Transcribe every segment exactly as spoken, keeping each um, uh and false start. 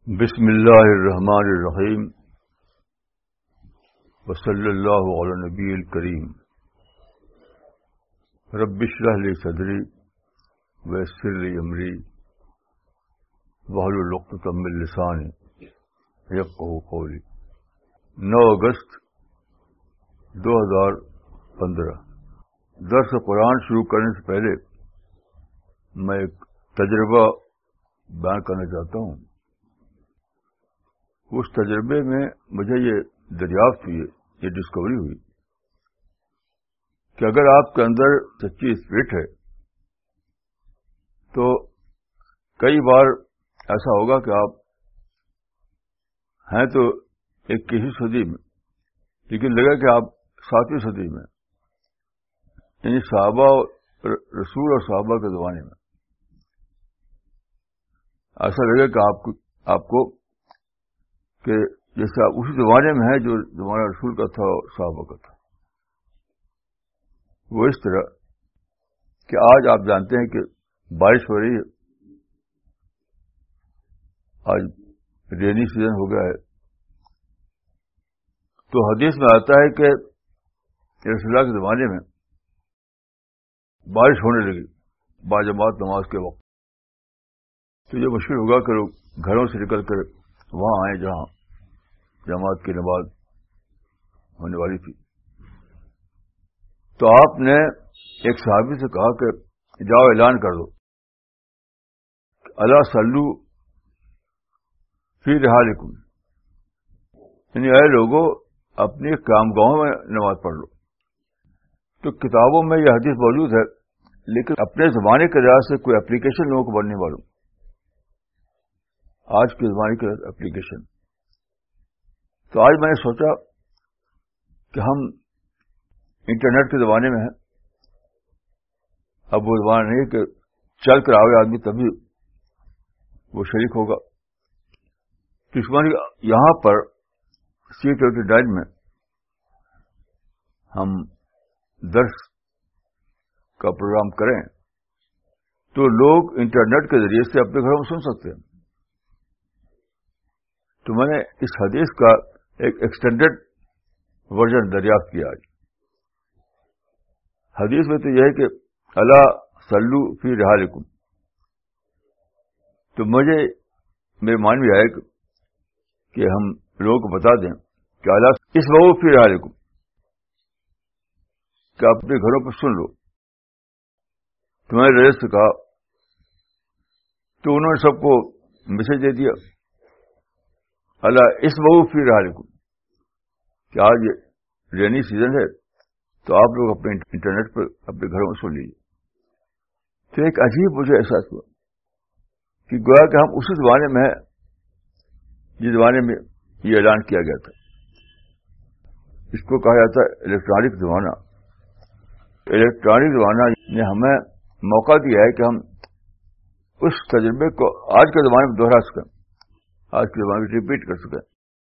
بسم اللہ الرحمن الرحیم وصلی اللہ علی نبی الکریم رب اشرح لی صدری ویسر لی امری واحلل عقدۃ من لسانی یفقہوا قولی۔ نو اگست دو ہزار پندرہ۔ درس قرآن شروع کرنے سے پہلے میں ایک تجربہ بیان کرنا چاہتا ہوں۔ اس تجربے میں مجھے یہ دریافت ہوئی، یہ ڈسکوری ہوئی کہ اگر آپ کے اندر سچی اسپرٹ ہے تو کئی بار ایسا ہوگا کہ آپ ہیں تو اکیسویں صدی میں، لیکن لگا کہ آپ ساتویں صدی میں، یعنی صحابہ رسول اور صحابہ کے زمانے میں۔ ایسا لگا کہ آپ کو آپ کو کہ جیسے آپ اسی زمانے میں ہیں جو زمانہ رسول کا تھا اور صحابہ کا تھا۔ وہ اس طرح کہ آج آپ جانتے ہیں کہ بارش ہو رہی ہے، آج رینی سیزن ہو گیا ہے، تو حدیث میں آتا ہے کہ رسول اللہ کے زمانے میں بارش ہونے لگی باجماعت نماز کے وقت۔ تو یہ مشکل ہوگا کہ لوگ گھروں سے نکل کر وہاں آئیں جہاں جماعت کی نماز ہونے والی تھی۔ تو آپ نے ایک صحابی سے کہا کہ جاؤ اعلان کر دو، الا صلو فی رحالکم، یعنی اے لوگوں اپنی قیام گاہوں میں نماز پڑھ لو۔ تو کتابوں میں یہ حدیث موجود ہے، لیکن اپنے زمانے کے لحاظ سے کوئی اپلیکیشن لوگوں کو بننے معلوم، آج کے زمانے کی اپلیکیشن۔ تو آج میں نے سوچا کہ ہم انٹرنیٹ کے زمانے میں ہیں، اب وہ زمانہ نہیں کہ چل کر آوے آدمی تبھی وہ شریک ہوگا۔ تو اس بار یہاں پر سی ٹوینٹی نائن میں ہم درس کا پروگرام کریں تو لوگ انٹرنیٹ کے ذریعے سے اپنے گھروں میں سن سکتے ہیں۔ تو میں نے اس حدیث کا ایک ایکسٹینڈیڈ ورژن دریافت کیا آج۔ حدیث میں تو یہ ہے کہ الا صلو فی رحالکم، تو مجھے میرے مان میں آئے کہ ہم لوگوں کو بتا دیں کہ الا اسمعوا فی رحالکم، کہ اپنے گھروں پر سن لو۔ تو میں نے رئیس سے کہا تو انہوں نے سب کو میسج دے دیا الا اسمعوا فی رحالکم، کہ آج رینی سیزن ہے تو آپ لوگ اپنے انٹرنیٹ پر اپنے گھروں میں سن لیجیے۔ تو ایک عجیب مجھے احساس ہوا کہ گویا کہ ہم اسی زمانے میں ہیں جس زمانے میں یہ اعلان کیا گیا تھا۔ اس کو کہا جاتا ہے الیکٹرانک زمانہ۔ الیکٹرانک زمانہ نے ہمیں موقع دیا ہے کہ ہم اس تجربے کو آج کے زمانے میں دوہرا سکیں، آج کے زمانے میں ریپیٹ کر سکیں۔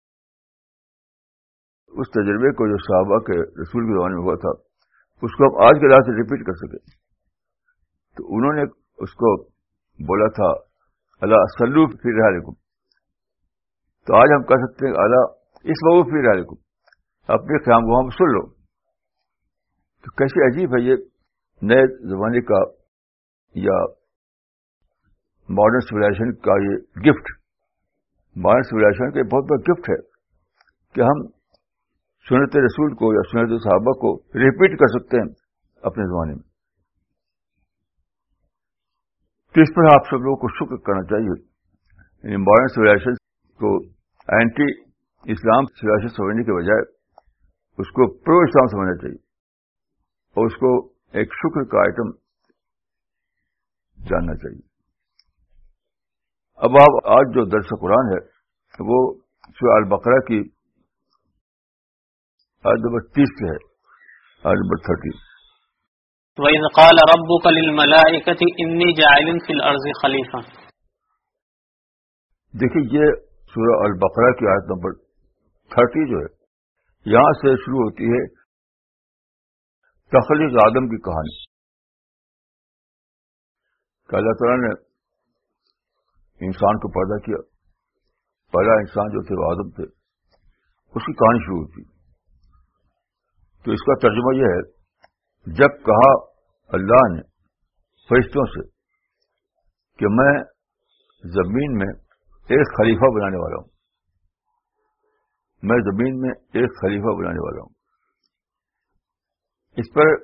اس تجربے کو جو صحابہ کے رسول کے زمانے میں ہوا تھا اس کو ہم آج کے لحاظ سے ریپیٹ کر سکیں۔ تو انہوں نے اس کو بولا تھا الا صلو فی رحالکم، تو آج ہم کہہ سکتے ہیں الا اسمعوا فی رحالکم، اپنے قیام گاہوں میں سن لو۔ تو کیسے عجیب ہے یہ نئے زمانے کا یا ماڈرن سویلائزیشن کا یہ گفٹ، ماڈرن سویلائزیشن کا یہ بہت بڑا گفٹ ہے کہ ہم سنت رسول کو یا سنت صحابہ کو ریپیٹ کر سکتے ہیں اپنے زمانے میں۔ تو اس پر آپ سب لوگوں کو شکر کرنا چاہیے، یعنی ماڈرن سویلائزیشن کو اینٹی اسلام سویلائزیشن سمجھنے کے بجائے اس کو پرو اسلام سمجھنا چاہیے اور اس کو ایک شکر کا آئٹم جاننا چاہیے۔ اب آپ آج جو درس قرآن ہے وہ سورہ البقرہ کی آیت نمبر تیس سے ہے، آیت نمبر تھرٹی۔ وَإِذْ قَالَ رَبُّكَ لِلْمَلَائِكَةِ إِنِّي جَاعِلٌ فِي الْأَرْضِ خَلِيفَةً۔ دیکھیے یہ سورہ البقرہ کی آیت نمبر تھرٹی جو ہے، یہاں سے شروع ہوتی ہے تخلیق آدم کی کہانی، کہ اللہ تعالیٰ نے انسان کو پیدا کیا، پہلا انسان جو تھے وہ آدم تھے، اس کی کہانی شروع ہوئی تھی. تو اس کا ترجمہ یہ ہے، جب کہا اللہ نے فرشتوں سے کہ میں زمین میں ایک خلیفہ بنانے والا ہوں، میں زمین میں ایک خلیفہ بنانے والا ہوں. اس پر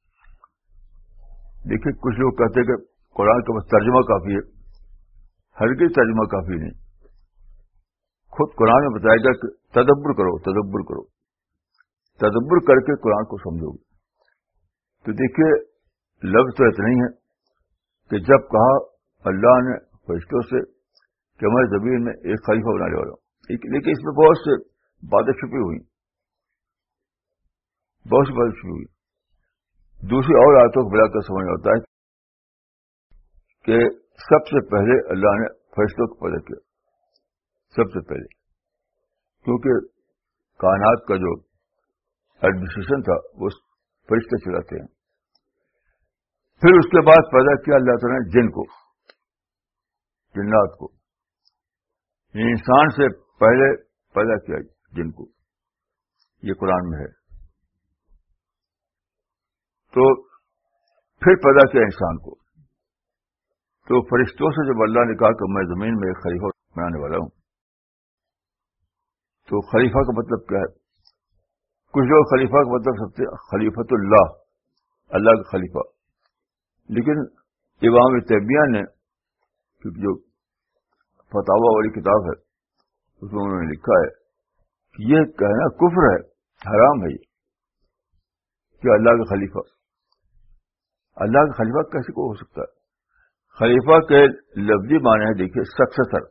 دیکھیے کچھ لوگ کہتے ہیں کہ قرآن کا بس ترجمہ کافی ہے. ہرگز ترجمہ کافی نہیں. خود قرآن میں بتایا گیا کہ تدبر کرو تدبر کرو تدبر کر کے قرآن کو سمجھو گے. تو دیکھیے لفظ تو اتنا ہی ہے کہ جب کہا اللہ نے فرشتوں سے کہ میں زمین میں ایک خلیفہ بنانے والا ہوں، لیکن اس میں بہت سے باتیں چھپی ہوئی بہت سی باتیں چھپی ہوئی. دوسری اور آیتوں کو ملا کر سمجھنا ہوتا ہے کہ سب سے پہلے اللہ نے فرشتوں کو پیدا کیا، سب سے پہلے، کیونکہ کائنات کا جو ایڈمنسٹریشن تھا وہ فرشتے چلاتے ہیں. پھر اس کے بعد پیدا کیا اللہ تعالیٰ نے جن کو، جنات کو. انسان سے پہلے پیدا کیا جن کو، یہ قرآن میں ہے. تو پھر پیدا کیا انسان کو. تو فرشتوں سے جب اللہ نے کہا کہ میں زمین میں ایک خلیفہ بنانے والا ہوں، تو خلیفہ کا مطلب کیا ہے؟ کچھ لوگ خلیفہ کا مطلب سمجھتے ہیں خلیفۃ اللہ، اللہ کا خلیفہ. لیکن امام تیمیہ نے جو فتاوی والی کتاب ہے اس میں انہوں نے لکھا ہے کہ یہ کہنا کفر ہے، حرام ہے یہ کہ اللہ کا خلیفہ. اللہ کا خلیفہ کیسے کو ہو سکتا ہے؟ خلیفہ کے لفظی معنی ہے دیکھیے سکسیسر.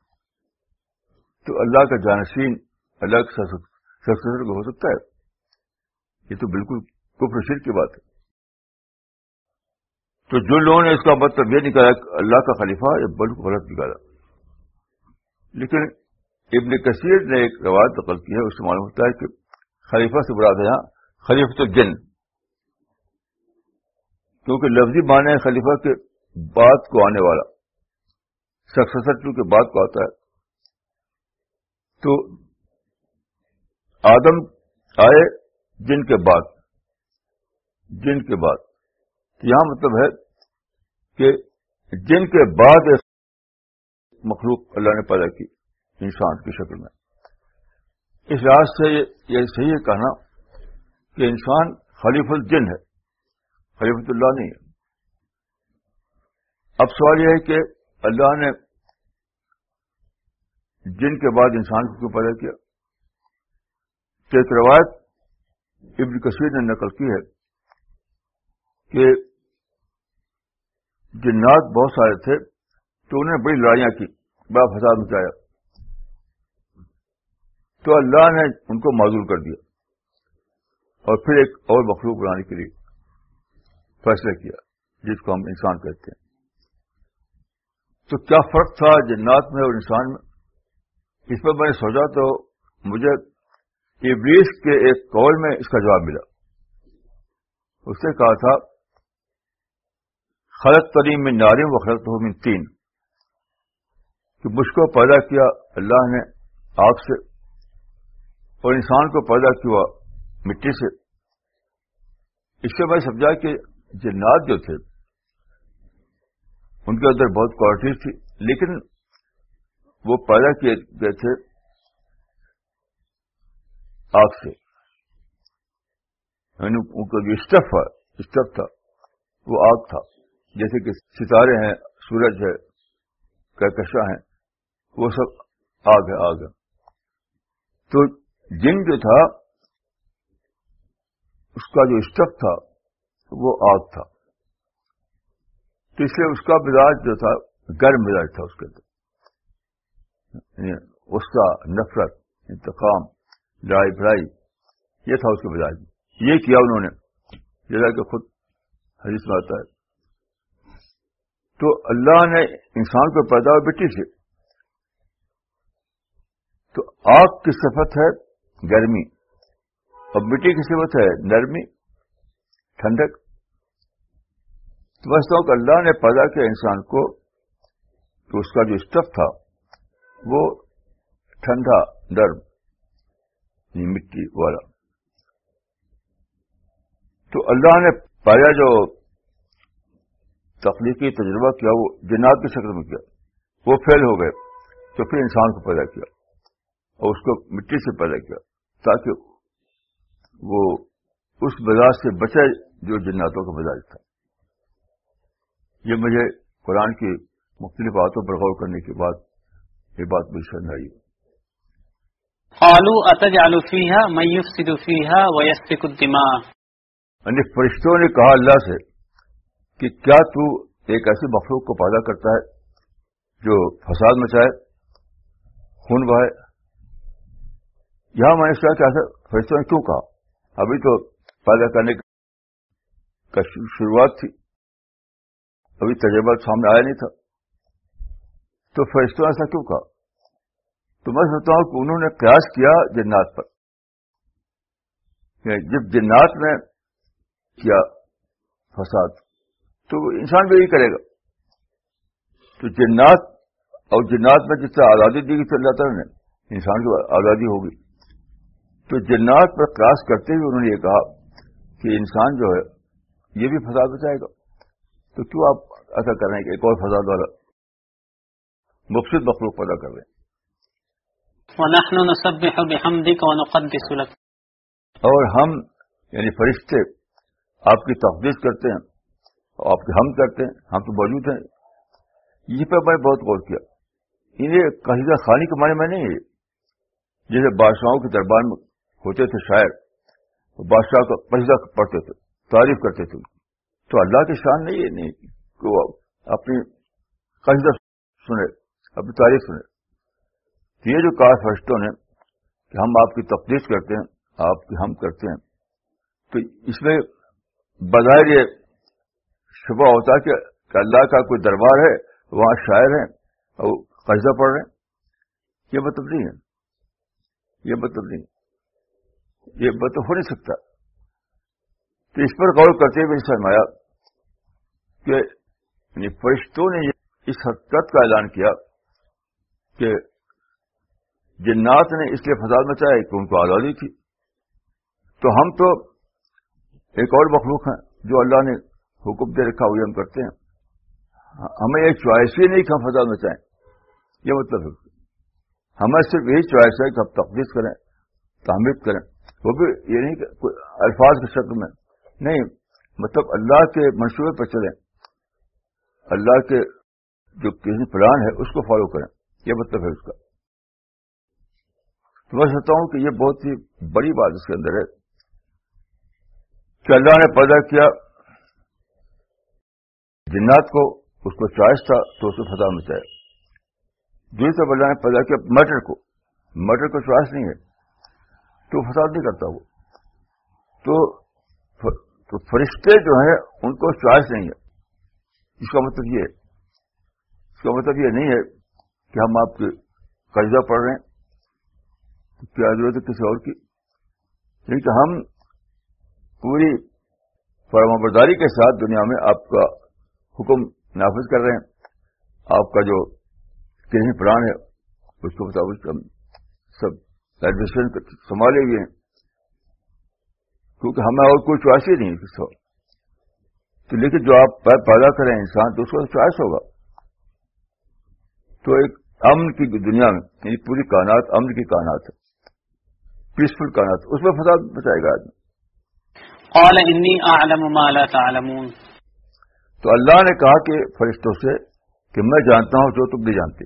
تو اللہ کا جانشین اللہ کا سکسیسر کو ہو سکتا ہے؟ یہ تو بالکل کفر شرک کی بات ہے. تو جو لوگوں نے اس کا مطلب یہ نکالا کہ اللہ کا خلیفہ، یہ بالکل غلط نکالا. لیکن ابن کثیر نے ایک روایت نقل کی ہے، اس سے معلوم ہوتا ہے کہ خلیفہ سے مراد ہے یہاں خلیفۃ الجن، کیونکہ لفظی معنی ہے خلیفہ کے بعد کو آنے والا، سکسیسر کیونکہ بعد کو آتا ہے. تو آدم آئے جن کے بعد، جن کے بعد. یہاں مطلب ہے کہ جن کے بعد ایک مخلوق اللہ نے پیدا کی انسان کی شکل میں. اس لحاظ سے یہ صحیح ہے کہنا کہ انسان خلیفۃ الجن ہے، خلیفۃ اللہ نہیں ہے. اب سوال یہ ہے کہ اللہ نے جن کے بعد انسان کو کیوں پیدا کیا؟ تو ایک روایت ابن کثیر نے نقل کی ہے کہ جنات بہت سارے تھے تو انہوں نے بڑی لڑائیاں کی، بڑا فساد مچایا. تو اللہ نے ان کو معذور کر دیا اور پھر ایک اور مخلوق بنانے کے لیے فیصلہ کیا جس کو ہم انسان کہتے ہیں. تو کیا فرق تھا جنات میں اور انسان میں؟ اس پر میں نے سوچا تو مجھے ابلیس کے ایک قول میں اس کا جواب ملا. اس نے کہا تھا خلقتنی من نار و خلقتہ من طین، کہ مجھ کو پیدا کیا اللہ نے آگ سے اور انسان کو پیدا کیا مٹی سے. اس سے میں سمجھا کہ جنات جو تھے ان کے اندر بہت کوالٹیز تھی، لیکن وہ پیدا کیے گئے تھے آگ سے. یعنی ان کا جو اسٹف ہے اسٹف تھا وہ آگ تھا. جیسے کہ ستارے ہیں، سورج ہے، کہکشاں ہیں، وہ سب آگ ہے آگ ہے. تو جن جو تھا اس کا جو اسٹف تھا وہ آگ تھا. تو اس لیے اس کا مزاج جو تھا گرم مزاج تھا. اس کے اندر غصہ، نفرت، انتقام، لڑائی بھڑائی، یہ تھا اس کے مزاج میں. یہ کیا انہوں نے، جیسا کہ خود حدیث میں آتا ہے. تو اللہ نے انسان کو پیدا ہوا مٹی سے. تو آگ کی صفت ہے گرمی اور مٹی کی صفت ہے نرمی، ٹھنڈک. تو سمجھتا ہوں کہ اللہ نے پیدا کیا انسان کو تو اس کا جو اسٹف تھا وہ ٹھنڈا نرم یہ مٹی والا. تو اللہ نے پہلا جو تخلیقی تجربہ کیا وہ جنات کی شکل میں کیا, وہ فیل ہو گئے, تو پھر انسان کو پیدا کیا اور اس کو مٹی سے پیدا کیا تاکہ وہ اس مزاج سے بچے جو جناتوں کا مزاج تھا. یہ مجھے قرآن کی مختلف باتوں پر غور کرنے کے بعد یہ بات مجھے سمجھ آئی. قالوا اتجعل فيها من يفسد فيها ويسفك الدماء, یعنی فرشتوں نے کہا اللہ سے کہ کیا تو ایک ایسی مخلوق کو پیدا کرتا ہے جو فساد مچائے, خون بہائے. یہاں میں نے کہا کہ ایسا فرشتوں نے کیوں کہا؟ ابھی تو پیدا کرنے کا شروعات تھی, ابھی تجربہ سامنے آیا نہیں تھا, تو فرشتوں ایسا کیوں کہا؟ تو میں سمجھتا ہوں کہ انہوں نے قیاس کیا جنات پر. جب جنات نے کیا فساد تو انسان بھی یہی کرے گا. تو جنات اور جنات میں جس طرح آزادی دی گئی تھی اللہ تعالیٰ نے, انسان کی آزادی ہوگی. تو جنات پر قیاس کرتے ہوئے انہوں نے یہ کہا کہ انسان جو ہے یہ بھی فساد بچائے گا, تو کیوں آپ ایسا کر رہے ہیں کہ ایک اور فساد والا مفسد مخلوق پیدا کر رہے ہیں. وَنَحْنُ نُسَبِّحُ بِحَمْدِكَ وَنُقَدِّسُ لَكَ, اور ہم یعنی فرشتے آپ کی تقدیس کرتے ہیں, آپ کی حمد کرتے ہیں, ہم تو موجود ہیں. یہ پہ میں بہت غور کیا. انہیں قصیدہ خوانی کے معنی میں نہیں ہے, جیسے بادشاہوں کے دربار میں ہوتے تھے شاعر, بادشاہ کا قصیدہ پڑھتے تھے, تعریف کرتے تھے. تو اللہ کی شان نہیں ہے نہیں کہ وہ اپنی قصیدہ سنے, اپنی تعریف سنے. یہ جو کہا فرشتوں نے کہ ہم آپ کی تقدیس کرتے ہیں, آپ کی ہم کرتے ہیں, تو اس میں بظاہر یہ شبہ ہوتا ہے کہ اللہ کا کوئی دربار ہے, وہاں شاعر ہیں اور قصیدہ پڑھ رہے ہیں. یہ مطلب نہیں ہے, یہ مطلب نہیں, یہ مطلب ہو نہیں سکتا. تو اس پر غور کرتے ہوئے فرمایا کہ فرشتوں نے اس حقیقت کا اعلان کیا کہ جنات نے اس لیے فساد مچایا کہ ان کو آزادی تھی. تو ہم تو ایک اور مخلوق ہیں جو اللہ نے حکم دے رکھا ہوئی ہم کرتے ہیں, ہمیں یہ چوائس ہی نہیں کہ ہم فساد مچائیں. یہ مطلب ہے ہمیں صرف یہی چوائس ہے کہ ہم تقدیس کریں, تعمیر کریں, وہ بھی یہ نہیں کہ کوئی الفاظ کی شکل میں نہیں, مطلب اللہ کے منصوبے پر چلیں, اللہ کے جو کسی پلان ہے اس کو فالو کریں. یہ مطلب ہے اس کا. تو میں سمجھتا ہوں کہ یہ بہت ہی بڑی بات اس کے اندر ہے کہ اللہ نے پیدا کیا جنات کو, اس کو چوائس تھا تو اس کو فساد مچایا. دوسری طرف اللہ نے پیدا کیا میٹر کو, میٹر کو چوائس نہیں ہے تو فساد نہیں کرتا وہ. تو تو فرشتے جو ہیں ان کو چوائس نہیں ہے. اس کا مطلب یہ ہے اس کا مطلب یہ نہیں ہے کہ ہم آپ کے قصیدہ پڑھ رہے ہیں, کیا ضرورت ہے کسی اور کی, کیونکہ ہم پوری فرمانبرداری کے ساتھ دنیا میں آپ کا حکم نافذ کر رہے ہیں. آپ کا جو کہیں پلان ہے اس کے مطابق ہم سب ایڈمنسٹریشن سنبھالے ہوئے ہیں, کیونکہ ہمیں اور کوئی چوائس ہی نہیں ہے کسی اور. تو لیکن جو آپ پیدا کریں انسان تو اس کو چوائس ہوگا. تو ایک امن کی دنیا میں یعنی پوری کائنات امن کی کائنات ہے, پیسفل کائنات, اس میں فساد بچائے گا آدمی. قال انی اعلم ما لا تعلمون, تو اللہ نے کہا کہ فرشتوں سے کہ میں جانتا ہوں جو تم نہیں جانتے,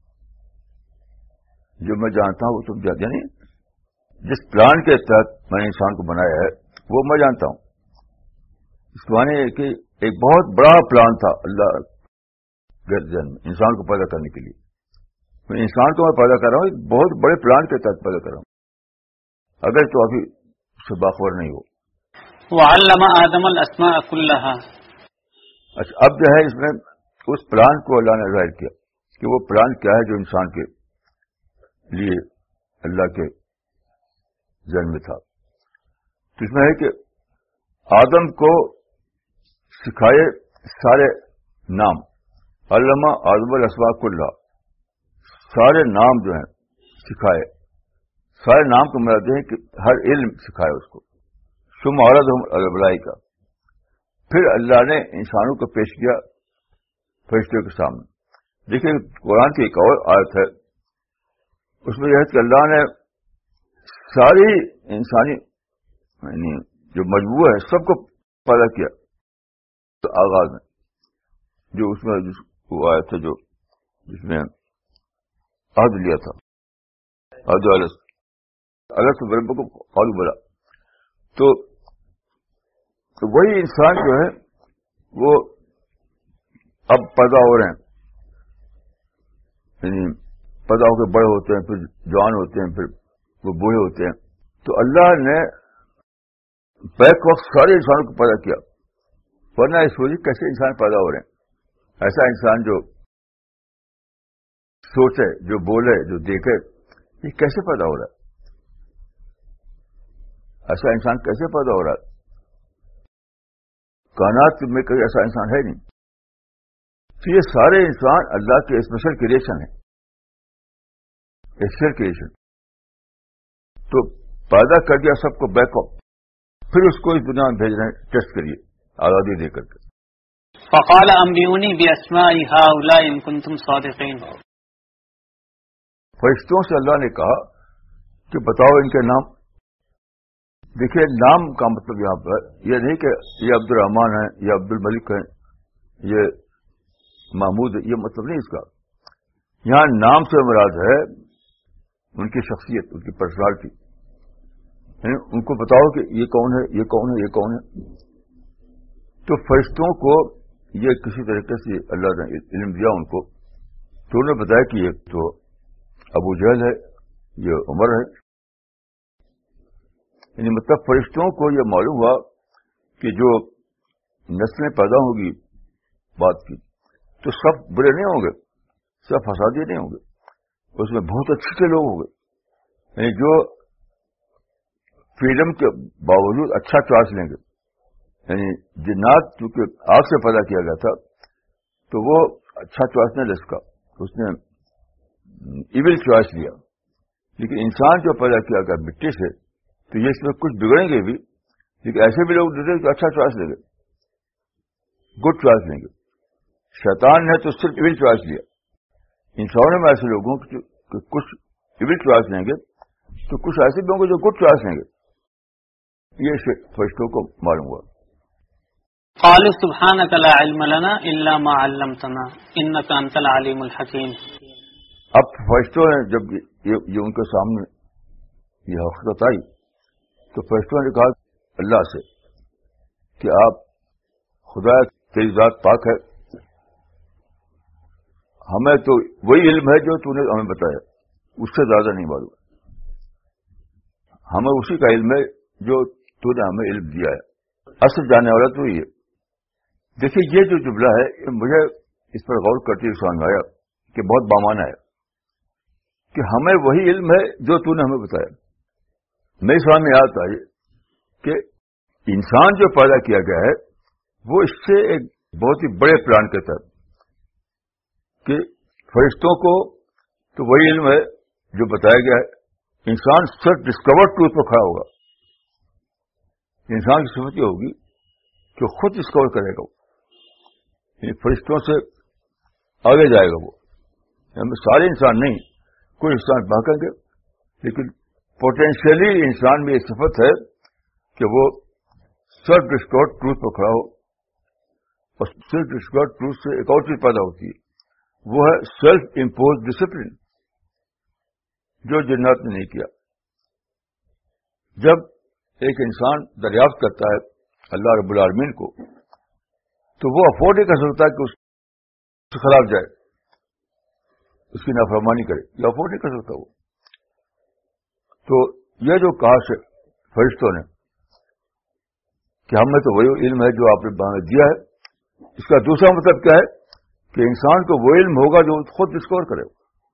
جو میں جانتا ہوں وہ تم جانتے, یعنی جس پلان کے تحت میں نے انسان کو بنایا ہے وہ میں جانتا ہوں. اس کے معنی ہے کہ ایک بہت بڑا پلان تھا اللہ کے ذہن میں انسان کو پیدا کرنے کے لیے. میں انسان کو میں پیدا کر رہا ہوں ایک بہت بڑے پلان کے تحت پیدا کر رہا ہوں, اگر تو ابھی اس سے باخبر نہیں ہو. وعلم آدم الاسماء كلها, اچھا اب جو ہے اس میں اس پلان کو اللہ نے ظاہر کیا کہ وہ پلان کیا ہے جو انسان کے لیے اللہ کے ذہن میں تھا. تو اس میں ہے کہ آدم کو سکھائے سارے نام, علامہ آدم الاسماء کلها, سارے نام جو ہیں سکھائے. سارے نام کو مراد ہیں کہ ہر علم سکھائے اس کو. ثم عرضهم علی الملائکہ، پھر اللہ نے انسانوں کو پیش کیا فرشتوں کے سامنے. دیکھیں قرآن کی ایک اور آیت ہے، اس میں یہ ہے کہ اللہ نے ساری انسانی یعنی جو مجموعہ ہے سب کو پیدا کیا. تو آغاز میں جو اس میں وہ آیت ہے جو جس میں عہد لیا تھا، عہد الگ سے برب کو قالوا بلا، تو تو وہی انسان جو ہے وہ اب پیدا ہو رہے ہیں، یعنی پیدا ہو کے بڑے ہوتے ہیں، پھر جوان ہوتے ہیں، پھر وہ بوڑھے ہوتے ہیں. تو اللہ نے بیک وقت سارے انسانوں کو پیدا کیا، ورنہ اس وجہ کیسے انسان پیدا ہو رہے ہیں. ایسا انسان جو سوچے، جو بولے، جو دیکھے، یہ کیسے پیدا ہو رہا ہے؟ ایسا انسان کیسے پیدا ہو رہا ہے؟ کائنات میں کوئی ایسا انسان ہے نہیں. تو یہ سارے انسان اللہ کے اسپیشل کریشن ہیں، اسپیشل کریشن. تو پیدا کر دیا سب کو بیک اپ، پھر اس کو اس دنیا میں بھیج رہے ہیں ٹیسٹ کریے آزادی دے کر کے. فقال انبئونی باسماء هؤلاء ان کنتم صادقین. فرشتوں سے اللہ نے کہا کہ بتاؤ ان کے نام. دیکھیے نام کا مطلب یہاں پر یہ نہیں کہ یہ عبد الرحمان ہے، یہ عبد الملک ہے، یہ محمود ہے، یہ مطلب نہیں اس کا. یہاں نام سے مراد ہے ان کی شخصیت، ان کی پرسنالٹی. یعنی ان کو بتاؤ کہ یہ کون ہے، یہ کون ہے، یہ کون ہے. تو فرشتوں کو یہ کسی طریقے سے اللہ نے علم دیا ان کو، تو انہوں نے بتایا کہ یہ تو ابو جہل ہے، یہ عمر ہے. یعنی مطلب فرشتوں کو یہ معلوم ہوا کہ جو نسلیں پیدا ہوں گی بات کی تو سب برے نہیں ہوں گے، سب فسادی نہیں ہوں گے، اس میں بہت اچھے اچھے لوگ ہوں گے. یعنی جو فریڈم کے باوجود اچھا چوائس لیں گے. یعنی جنات چونکہ آگ سے پیدا کیا گیا تھا تو وہ اچھا چوائس نہیں لے سکا، اس نے ایول چوائس لیا. لیکن انسان جو پیدا کیا گیا مٹی سے تو یہ اس میں کچھ بگڑیں گے بھی، لیکن ایسے بھی لوگ دیتے کہ اچھا چوائس لیں گے، گڈ چوائس لیں گے. شیطان نے تو صرف ایول چوائس لیا. انسانوں میں ایسے لوگوں کہ کچھ ایول چوائس لیں گے تو کچھ ایسے بھی ہوں گے جو گڈ چوائس لیں گے. یہ فرشتوں کو معلوم ہوا. قالوا سبحانك لا علم لنا الا ما علمتنا انك انت العليم الحكيم. اب فرشتوں نے جب یہ ان کے سامنے یہ حقیقت آئی تو فرشتوں نے کہا اللہ سے کہ آپ خدا تیری ذات پاک ہے، ہمیں تو وہی علم ہے جو تو نے ہمیں بتایا، اس سے زیادہ نہیں معلوم. ہمیں اسی کا علم ہے جو تو نے ہمیں علم دیا ہے، اصل جاننے والا تو ہی ہے. دیکھیے یہ جو جملہ ہے مجھے اس پر غور کرتے ہوئے سمجھ آیا کہ بہت بامانہ ہے کہ ہمیں وہی علم ہے جو تو نے ہمیں بتایا. میرے سامنے آتا ہے کہ انسان جو پیدا کیا گیا ہے وہ اس سے ایک بہت ہی بڑے پلان کے تحت کہ فرشتوں کو تو وہی علم ہے جو بتایا گیا ہے. انسان سیلف ڈسکورڈ ٹروتھ پر کھڑا ہوگا. انسان کی صفت یہ ہوگی کہ خود ڈسکور کرے گا، فرشتوں سے آگے جائے گا. وہ سارے انسان نہیں، کوئی انسان بھاگیں گے، لیکن پوٹینشیلی انسان میں یہ صفت ہے کہ وہ سیلف ڈسکورڈ ٹروتھ پر کھڑا ہو. اور سیلف ڈسکورڈ ٹروتھ سے ایک اور چیز پیدا ہوتی ہے، وہ ہے سیلف امپوز ڈسپلن، جو جنات نے نہیں کیا. جب ایک انسان دریافت کرتا ہے اللہ رب العالمین کو تو وہ افورڈ نہیں کر سکتا کہ اس کے خلاف جائے، اس کی نافرمانی کرے، یہ افورڈ نہیں کر سکتا. وہ تو یہ جو کہا فرشتوں نے کہ ہمیں تو وہی علم ہے جو آپ نے ہمیں دیا ہے، اس کا دوسرا مطلب کیا ہے کہ انسان کو وہ علم ہوگا جو خود ڈسکور کرے.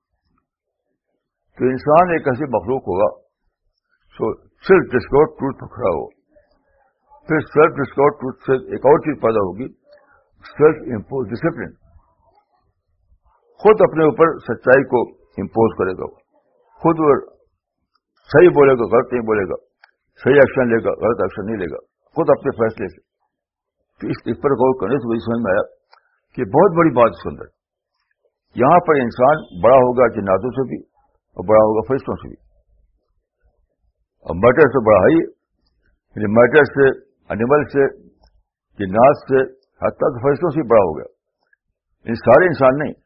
تو انسان ایک ایسی مخلوق ہوگا سو سیلف ڈسکور ٹروتھ پر کھڑا ہو. پھر سیلف ڈسکور ٹروتھ سے ایک اور چیز پیدا ہوگی، سیلف امپوز ڈسپلن. خود اپنے اوپر سچائی کو امپوز کرے گا، خود وہ صحیح بولے گا، غلط نہیں بولے گا، صحیح ایکشن لے گا، غلط ایکشن نہیں لے گا، خود اپنے فیصلے سے. تو اس اس پر غور کرنے سے مجھے سمجھ میں آیا کہ بہت بڑی بات اس کے اندر. یہاں پر انسان بڑا ہوگا جناتوں سے بھی اور بڑا ہوگا فرشتوں سے بھی. اور میٹر سے بڑا ہے ہی، میٹر سے، اینیمل سے، جنات سے، حتیٰ کہ فرشتوں سے بڑا ہو گیا. ان سارے انسان نہیں،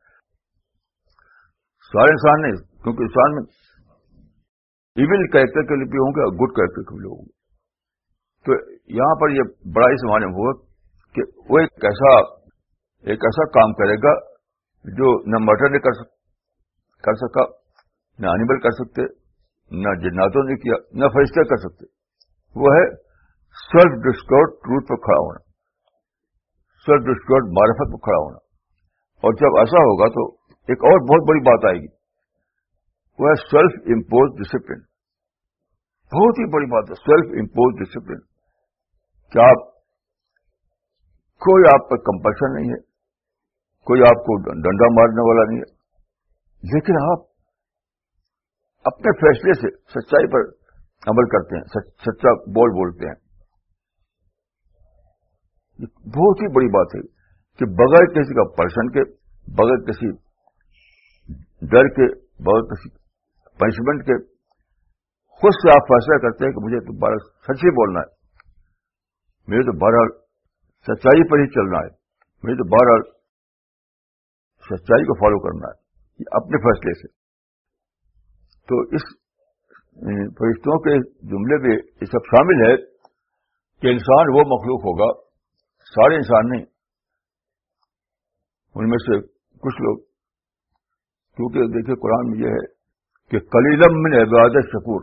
سارے انسان نہیں، کیونکہ انسان میں ایون کریکٹر کے لیے بھی ہوں گے اور گڈ کریکٹر کے لیے ہوں گے. تو یہاں پر یہ بڑا اس معنی میں ہوا کہ وہ ایک ایسا ایک ایسا کام کرے گا جو نہ میٹر نے کر کر سکا، نہ اینیمل کر سکتے، نہ جناتوں نے کیا، نہ فرشتے کر سکتے. وہ ہے سیلف ڈسکورڈ ٹروتھ پر کھڑا ہونا، سیلف ڈسکورڈ معرفت پر کھڑا ہونا. اور جب ایسا ہوگا تو ایک اور بہت بڑی بات آئے گی، وہ ہے سیلف امپوز ڈسپلن. بہت ہی بڑی بات ہے سیلف امپوز ڈسپلن. کیا آپ کوئی آپ پر کمپلشن نہیں ہے، کوئی آپ کو ڈنڈا مارنے والا نہیں ہے، لیکن آپ اپنے فیصلے سے سچائی پر عمل کرتے ہیں، سچا بول بولتے ہیں. یہ بہت ہی بڑی بات ہے کہ بغیر کسی کا پرشن کے، بغیر کسی ڈر کے، بغیر کسی پنشمنٹ کے خود سے آپ فیصلہ کرتے ہیں کہ مجھے تو بہرحال سچ ہی بولنا ہے، مجھے تو بہرحال سچائی پر ہی چلنا ہے، مجھے تو بہرحال سچائی کو فالو کرنا ہے، یہ اپنے فیصلے سے. تو اس فرشتوں کے جملے میں یہ سب شامل ہے کہ انسان وہ مخلوق ہوگا، سارے انسان نہیں، ان میں سے کچھ لوگ، کیونکہ دیکھیے قرآن میں یہ ہے کہ قلیلم من عباد الشکور،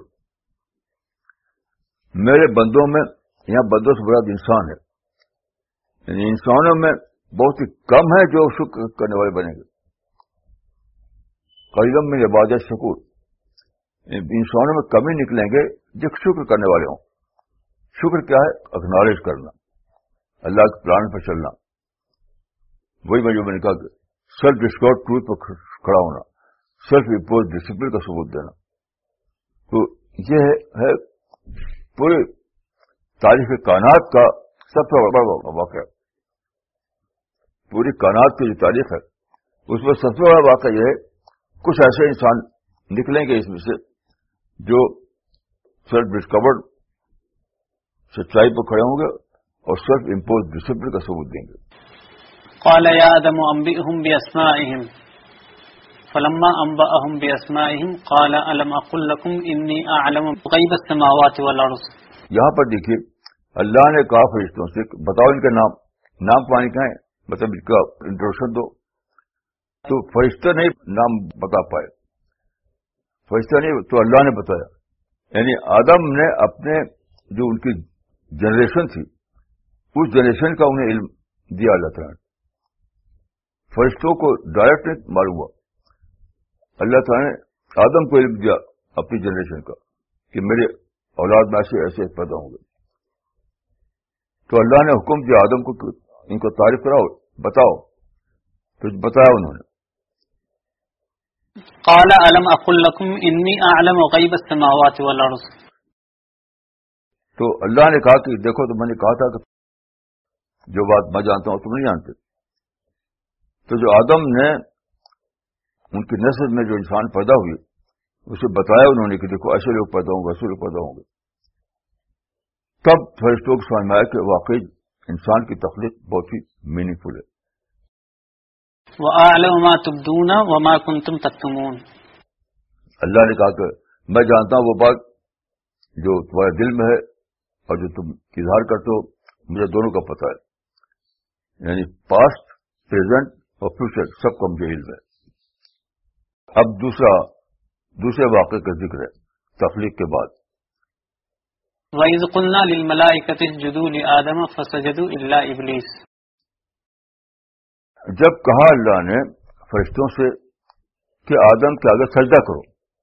میرے بندوں میں، یہاں بندوں سے مراد انسان ہے، یعنی انسانوں میں بہت ہی کم ہے جو شکر کرنے والے بنیں گے. قلیلم من عباد الشکور، انسانوں میں کمی نکلیں گے جو شکر کرنے والے ہوں. شکر کیا ہے؟ اکنالج کرنا، اللہ کے پلان پر چلنا. وہی میں جو میں نے کہا کہ سیلف ڈسکورڈ ٹروتھ پر کھڑا ہونا، سیلف امپوز ڈسپلن کا ثبوت دینا. تو یہ ہے پورے تاریخ کائنات کا سب سے بڑا واقعہ. پوری کائنات کی جو تاریخ ہے اس میں سب سے بڑا واقعہ یہ ہے، کچھ ایسے انسان نکلیں گے اس میں سے جو سیلف ڈسکورڈ سچائی پر کھڑے ہوں گے اور سیلف امپوز ڈسپلن کا ثبوت دیں گے. قال يا آدم أنبئهم بأسمائهم فلما أنبأهم بأسمائهم قال ألم أقل لكم إني أعلم غيب السماوات والأرض. یہاں پر دیکھیے اللہ نے کہا فرشتوں سے بتاؤ ان کا نام، نام پانی کا ہے، مطلب ان کا انٹروڈکشن دو. تو فرشتہ نہیں نام بتا پائے، فرشتہ نہیں تو اللہ نے بتایا. یعنی آدم نے اپنے جو ان کی جنریشن تھی اس جنریشن کا انہیں علم دیا اللہ تعالیٰ نے. فرشتوں کو ڈائریکٹ نہیں معلوم ہوا، اللہ تعالیٰ نے آدم کو علم دیا اپنی جنریشن کا کہ میرے اولاد میں ایسے ایسے پیدا ہوں گے. تو اللہ نے حکم دیا آدم کو کہ ان کو تعریف کراؤ، بتاؤ. تو بتایا انہوں نے. قال ألم أقل لكم إني أعلم غيب السماوات والأرض. تو اللہ نے کہا کہ دیکھو تو میں نے کہا تھا کہ جو بات میں جانتا ہوں تم نہیں جانتے. تو جو آدم نے ان کی نسل میں جو انسان پیدا ہوئے اسے بتایا انہوں نے کہ دیکھو ایسے لوگ پیدا ہوں گے، ایسے لوگ پیدا ہوں گے. تب فرشتوں کو سمجھ میں آیا کہ واقعی انسان کی تخلیق بہت ہی میننگ فل ہے. وَأَعْلَمُ مَا تُبْدُونَ وَمَا كُنْتُمْ تَكْتُمُونَ. اللہ نے کہا کہ میں جانتا ہوں وہ بات جو تمہارے دل میں ہے اور جو تم اظہار کرتے ہو، مجھے دونوں کا پتہ ہے. یعنی پاسٹ، پریزنٹ اور فیوچر سب کا مجھے علم ہے. اب دوسرا دوسرے واقعے کا ذکر ہے تخلیق کے بعد. وَإِذْ قُلْنَا لِلْمَلَائِكَةِ اسْجُدُوا لِآدَمَ فَسَجَدُوا إِلَّا إِبْلِيسَ. جب کہا اللہ نے فرشتوں سے کہ آدم کے آگے سجدہ کرو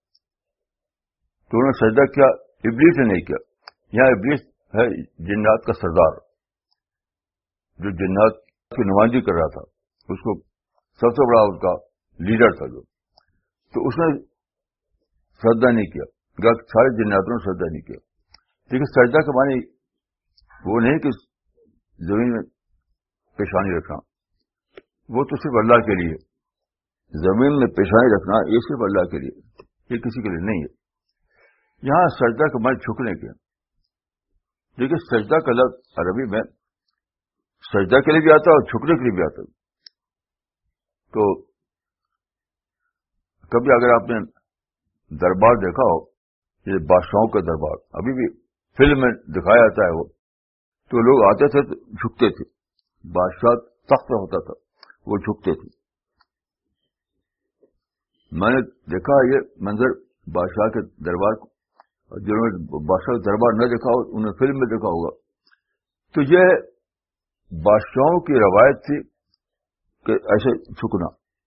تو انہوں نے سجدہ کیا، ابلیس نے نہیں کیا. یہاں ابلیس ہے جنات کا سردار، جو جنات کی نمائندگی کر رہا تھا، اس کو سب سے بڑا ان کا لیڈر تھا جو. تو اس نے سجدہ نہیں کیا، سارے جناتوں نے سجدہ نہیں کیا. لیکن سجدہ کے معنی وہ نہیں کہ زمین میں پیشانی رکھنا، وہ تو صرف اللہ کے لیے. زمین میں پیشانی رکھنا یہ صرف اللہ کے لیے، یہ کسی کے لیے نہیں ہے. یہاں سجدہ کا معنی جھکنے کے. دیکھیے سجدہ کا لفظ عربی میں سجدہ کے لیے بھی آتا ہے اور جھکنے کے لیے بھی آتا ہے. تو کبھی اگر آپ نے دربار دیکھا ہو، یہ بادشاہوں کا دربار ابھی بھی فلم میں دکھایا جاتا ہے، وہ تو لوگ آتے تھے تو جھکتے تھے. بادشاہ تخت پر ہوتا تھا، وہ جھکتے تھے. میں نے دیکھا یہ منظر بادشاہ کے دربار کو، جنہوں نے بادشاہ کا دربار نہ دیکھا ہو انہوں نے فلم میں دیکھا ہوگا. تو یہ بادشاہوں کی روایت تھی کہ ایسے جھکنا.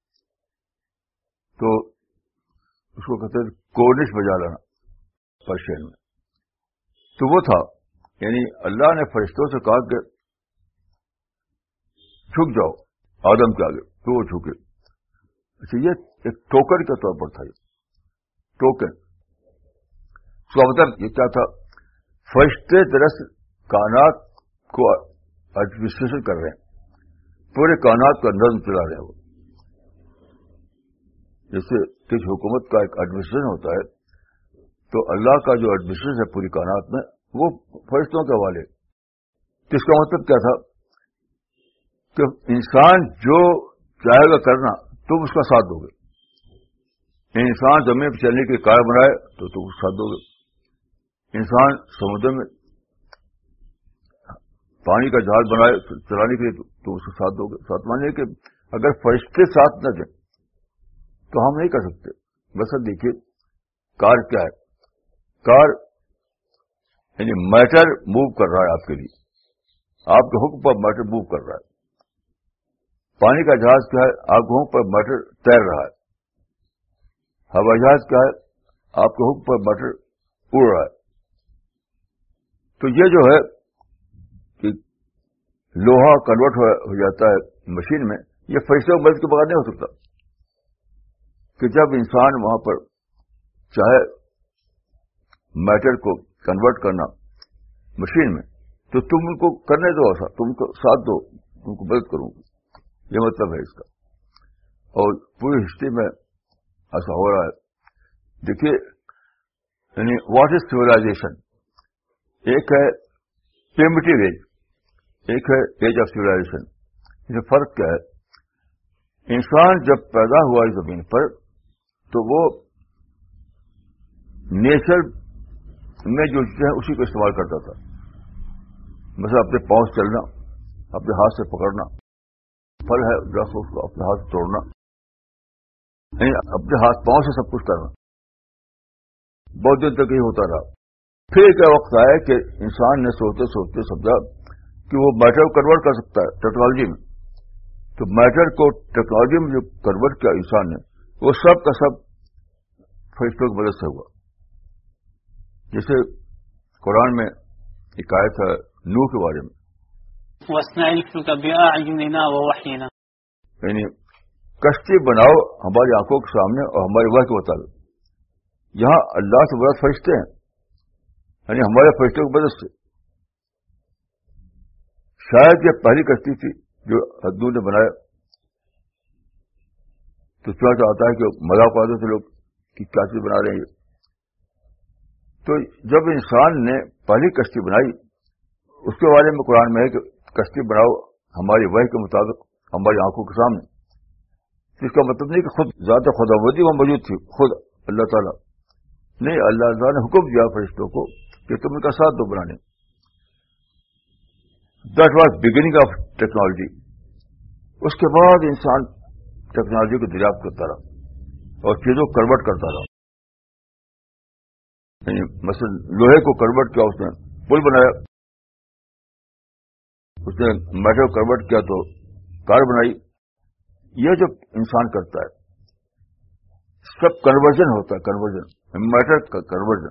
تو اس کو کہتے ہیں کورنش بجا لانا پرشین میں. تو وہ تھا، یعنی اللہ نے فرشتوں سے کہا کہ جھک جاؤ آدم کے آگے، تو وہ جھکے. اچھا یہ ایک ٹوکن کے طور پر تھا. یہ ٹوکن اس کا مطلب یہ کیا تھا؟ فرشتے درست کائنات کو ایڈمنسٹریشن کر رہے ہیں، پورے کائنات کا نظم چلا رہے ہیں. وہ جیسے کسی حکومت کا ایک ایڈمنسٹریشن ہوتا ہے، تو اللہ کا جو ایڈمنسٹریشن ہے پوری کائنات میں وہ فرشتوں کے حوالے. تو اس کا مطلب کیا تھا کہ انسان جو چاہے گا کرنا تم اس کا ساتھ دو گے. انسان زمین پہ چلنے کی کار بنائے تو تم اس کا ساتھ دو گے. انسان سمندر میں پانی کا جہاز بنائے چلانے کے لیے تو اس کا ساتھ دو گے. ساتھ مانیے کہ اگر فرشتے ساتھ نہ دیں تو ہم نہیں کر سکتے. بس دیکھیے کار کیا ہے؟ کار یعنی میٹر موو کر رہا ہے آپ کے لیے، آپ کے حکم پر میٹر موو کر رہا ہے. پانی کا جہاز کیا ہے؟ آپ کے حکم پر میٹر تیر رہا ہے. ہوائی جہاز کیا ہے؟ آپ کے حکم پر میٹر اڑ رہا ہے. تو یہ جو ہے کہ لوہا کنورٹ ہو جاتا ہے مشین میں، یہ فرشتوں کی مدد کے بغیر نہیں ہو سکتا. کہ جب انسان وہاں پر چاہے میٹر کو کنورٹ کرنا مشین میں، تو تم ان کو کرنے دو، ایسا تم کو ساتھ دو، تم کو مدد کروں. یہ مطلب ہے اس کا. اور پوری ہسٹری میں ایسا ہو رہا ہے. دیکھیے یعنی واٹ از سیولائزیشن؟ ایک ہے پریمیٹیو ایج، ایک ہے ایج آف سیولائزیشن. اس میں فرق کیا ہے؟ انسان جب پیدا ہوا اس زمین پر تو وہ نیچر میں جو چیزیں ہیں اسی کو استعمال کرتا تھا. مثلا اپنے پاؤں سے چلنا، اپنے ہاتھ سے پکڑنا، پھل ہے درخت اس کو اپنے ہاتھ سے توڑنا، یعنی اپنے ہاتھ پاؤں سے سب کچھ کرنا. بہت دن تک یہ ہوتا رہا. پھر ایک وقت آیا کہ انسان نے سوچتے سوچتے سمجھا کہ وہ میٹر کو کنورٹ کر سکتا ہے ٹیکنالوجی میں. تو میٹر کو ٹیکنالوجی میں جو کنورٹ کیا انسان نے، وہ سب کا سب فرشتوں کی مدد سے ہوا. جیسے قرآن میں ایک آیت ہے نوح کے بارے میں، وَاصْنَعِ الْفُلْكَ بِأَعْيُنِنَا وَوَحْيِنَا، یعنی کشتی بناؤ ہماری آنکھوں کے سامنے اور ہماری وحی کے مطابق. یہاں اللہ سے مراد فرشتے ہیں، یعنی ہمارے فرشتوں کی مدد سے. شاید یہ پہلی کشتی تھی جو حضور نے بنایا. تو کیا چاہتا ہے کہ مذاق آتے تھے لوگ کہ کیا چیز بنا رہے ہیں. تو جب انسان نے پہلی کشتی بنائی، اس کے بارے میں قرآن میں ہے کہ کشتی بناؤ ہماری وحی کے مطابق ہماری آنکھوں کے سامنے. اس کا مطلب نہیں کہ خود ذات خداوندی وہاں موجود تھی، خود اللہ تعالیٰ نہیں، اللہ تعالیٰ نے حکم دیا فرشتوں کو کہ تم ان کا ساتھ دو بنانے. That was beginning of technology. اس کے بعد انسان ٹیکنالوجی کو دریافت کرتا رہا اور چیزوں کو کنورٹ کرتا رہا. یعنی مثلا لوہے کو کنورٹ کیا، اس نے پل بنایا. اس نے میٹر کو کنورٹ کیا تو کار بنائی. یہ جو انسان کرتا ہے سب کنورژن ہوتا ہے، کنورژن میٹر کا کنورژن.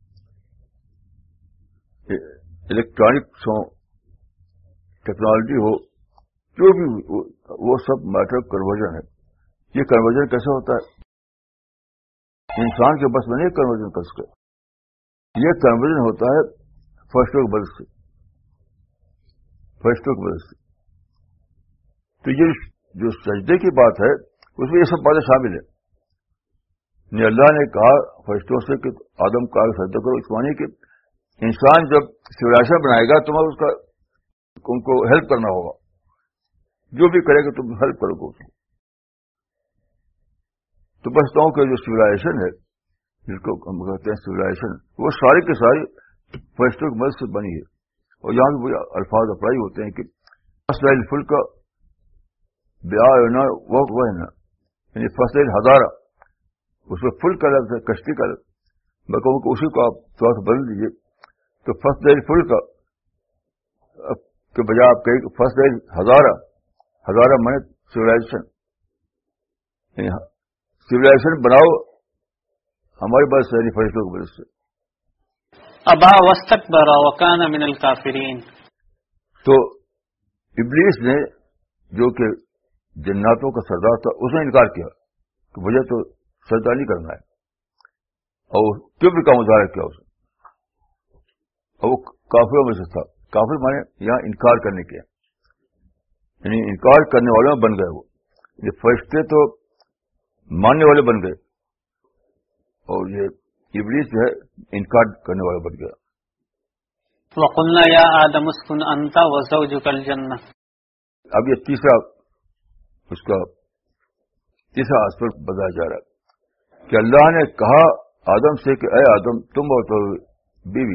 الیکٹرانکس ہو، ٹیکنالوجی ہو، جو بھی وہ سب میٹر کنورژن ہے. یہ کنورژن کیسے ہوتا ہے؟ انسان کے بس میں نہیں کنورژن کر سکے. یہ کنورژن ہوتا ہے فرشتوں کی مدد سے, فرشتوں کی مدد سے. تو یہ جو سجدے کی بات ہے اس میں یہ سب باتیں شامل ہیں. یعنی اللہ نے کہا فرشتوں سے کہ آدم کا سجدہ کرو, اس معنی کہ انسان جب سویلائزیشن بنائے گا تمہیں اس کا ان کو ہیلپ کرنا ہوگا, جو بھی کرے گا تم ہیلپ کرو گے اس کو. تو بس تو کہ جو سویلائزیشن ہے جس کو ہم کہتے ہیں سویلائزیشن, وہ ساری کے ساری فرشتوں کی مدد سے بنی ہے. اور یہاں بھی وہ الفاظ اپلائی ہوتے ہیں کہ فصل فل کا بیاہ ہونا وہ ہے نا, یعنی فصل ہزارہ, اس میں فل کا لفظ ہے, کشتی کا لفظ. میں کہوں کہ اسی کو آپ تھوڑا سا بدل دیجیے تو فصل فل کا کے بجائے آپ کہیں کہ فصل ہزارہ, ہزارہ میں سویلائزیشن, سویلائزیشن بناؤ ہماری بات ساری فرشتوں کی وجہ سے. ابا واستکبر وکان من الکافرین. تو ابلیس نے جو کہ جناتوں کا سردار تھا اس نے انکار کیا کہ مجھے تو سجدہ نہیں کرنا ہے, اور کیوں بھی کا مظاہرہ کیا اسے, اور وہ کافروں میں سے تھا. کافر مانے یہاں انکار کرنے کے, یعنی انکار کرنے والوں میں بن گئے. وہ یہ فرشتے تو ماننے والے بن گئے, اور یہ ابلیس جو ہے انکار کرنے والا بن گیا. وقلنا یا آدم اسکن انت وزوجک الجنہ. اب یہ تیسرا اس کا تیسرا آسپیکٹ بتایا جا رہا ہے کہ اللہ نے کہا آدم سے کہ اے آدم تم اور تو بیوی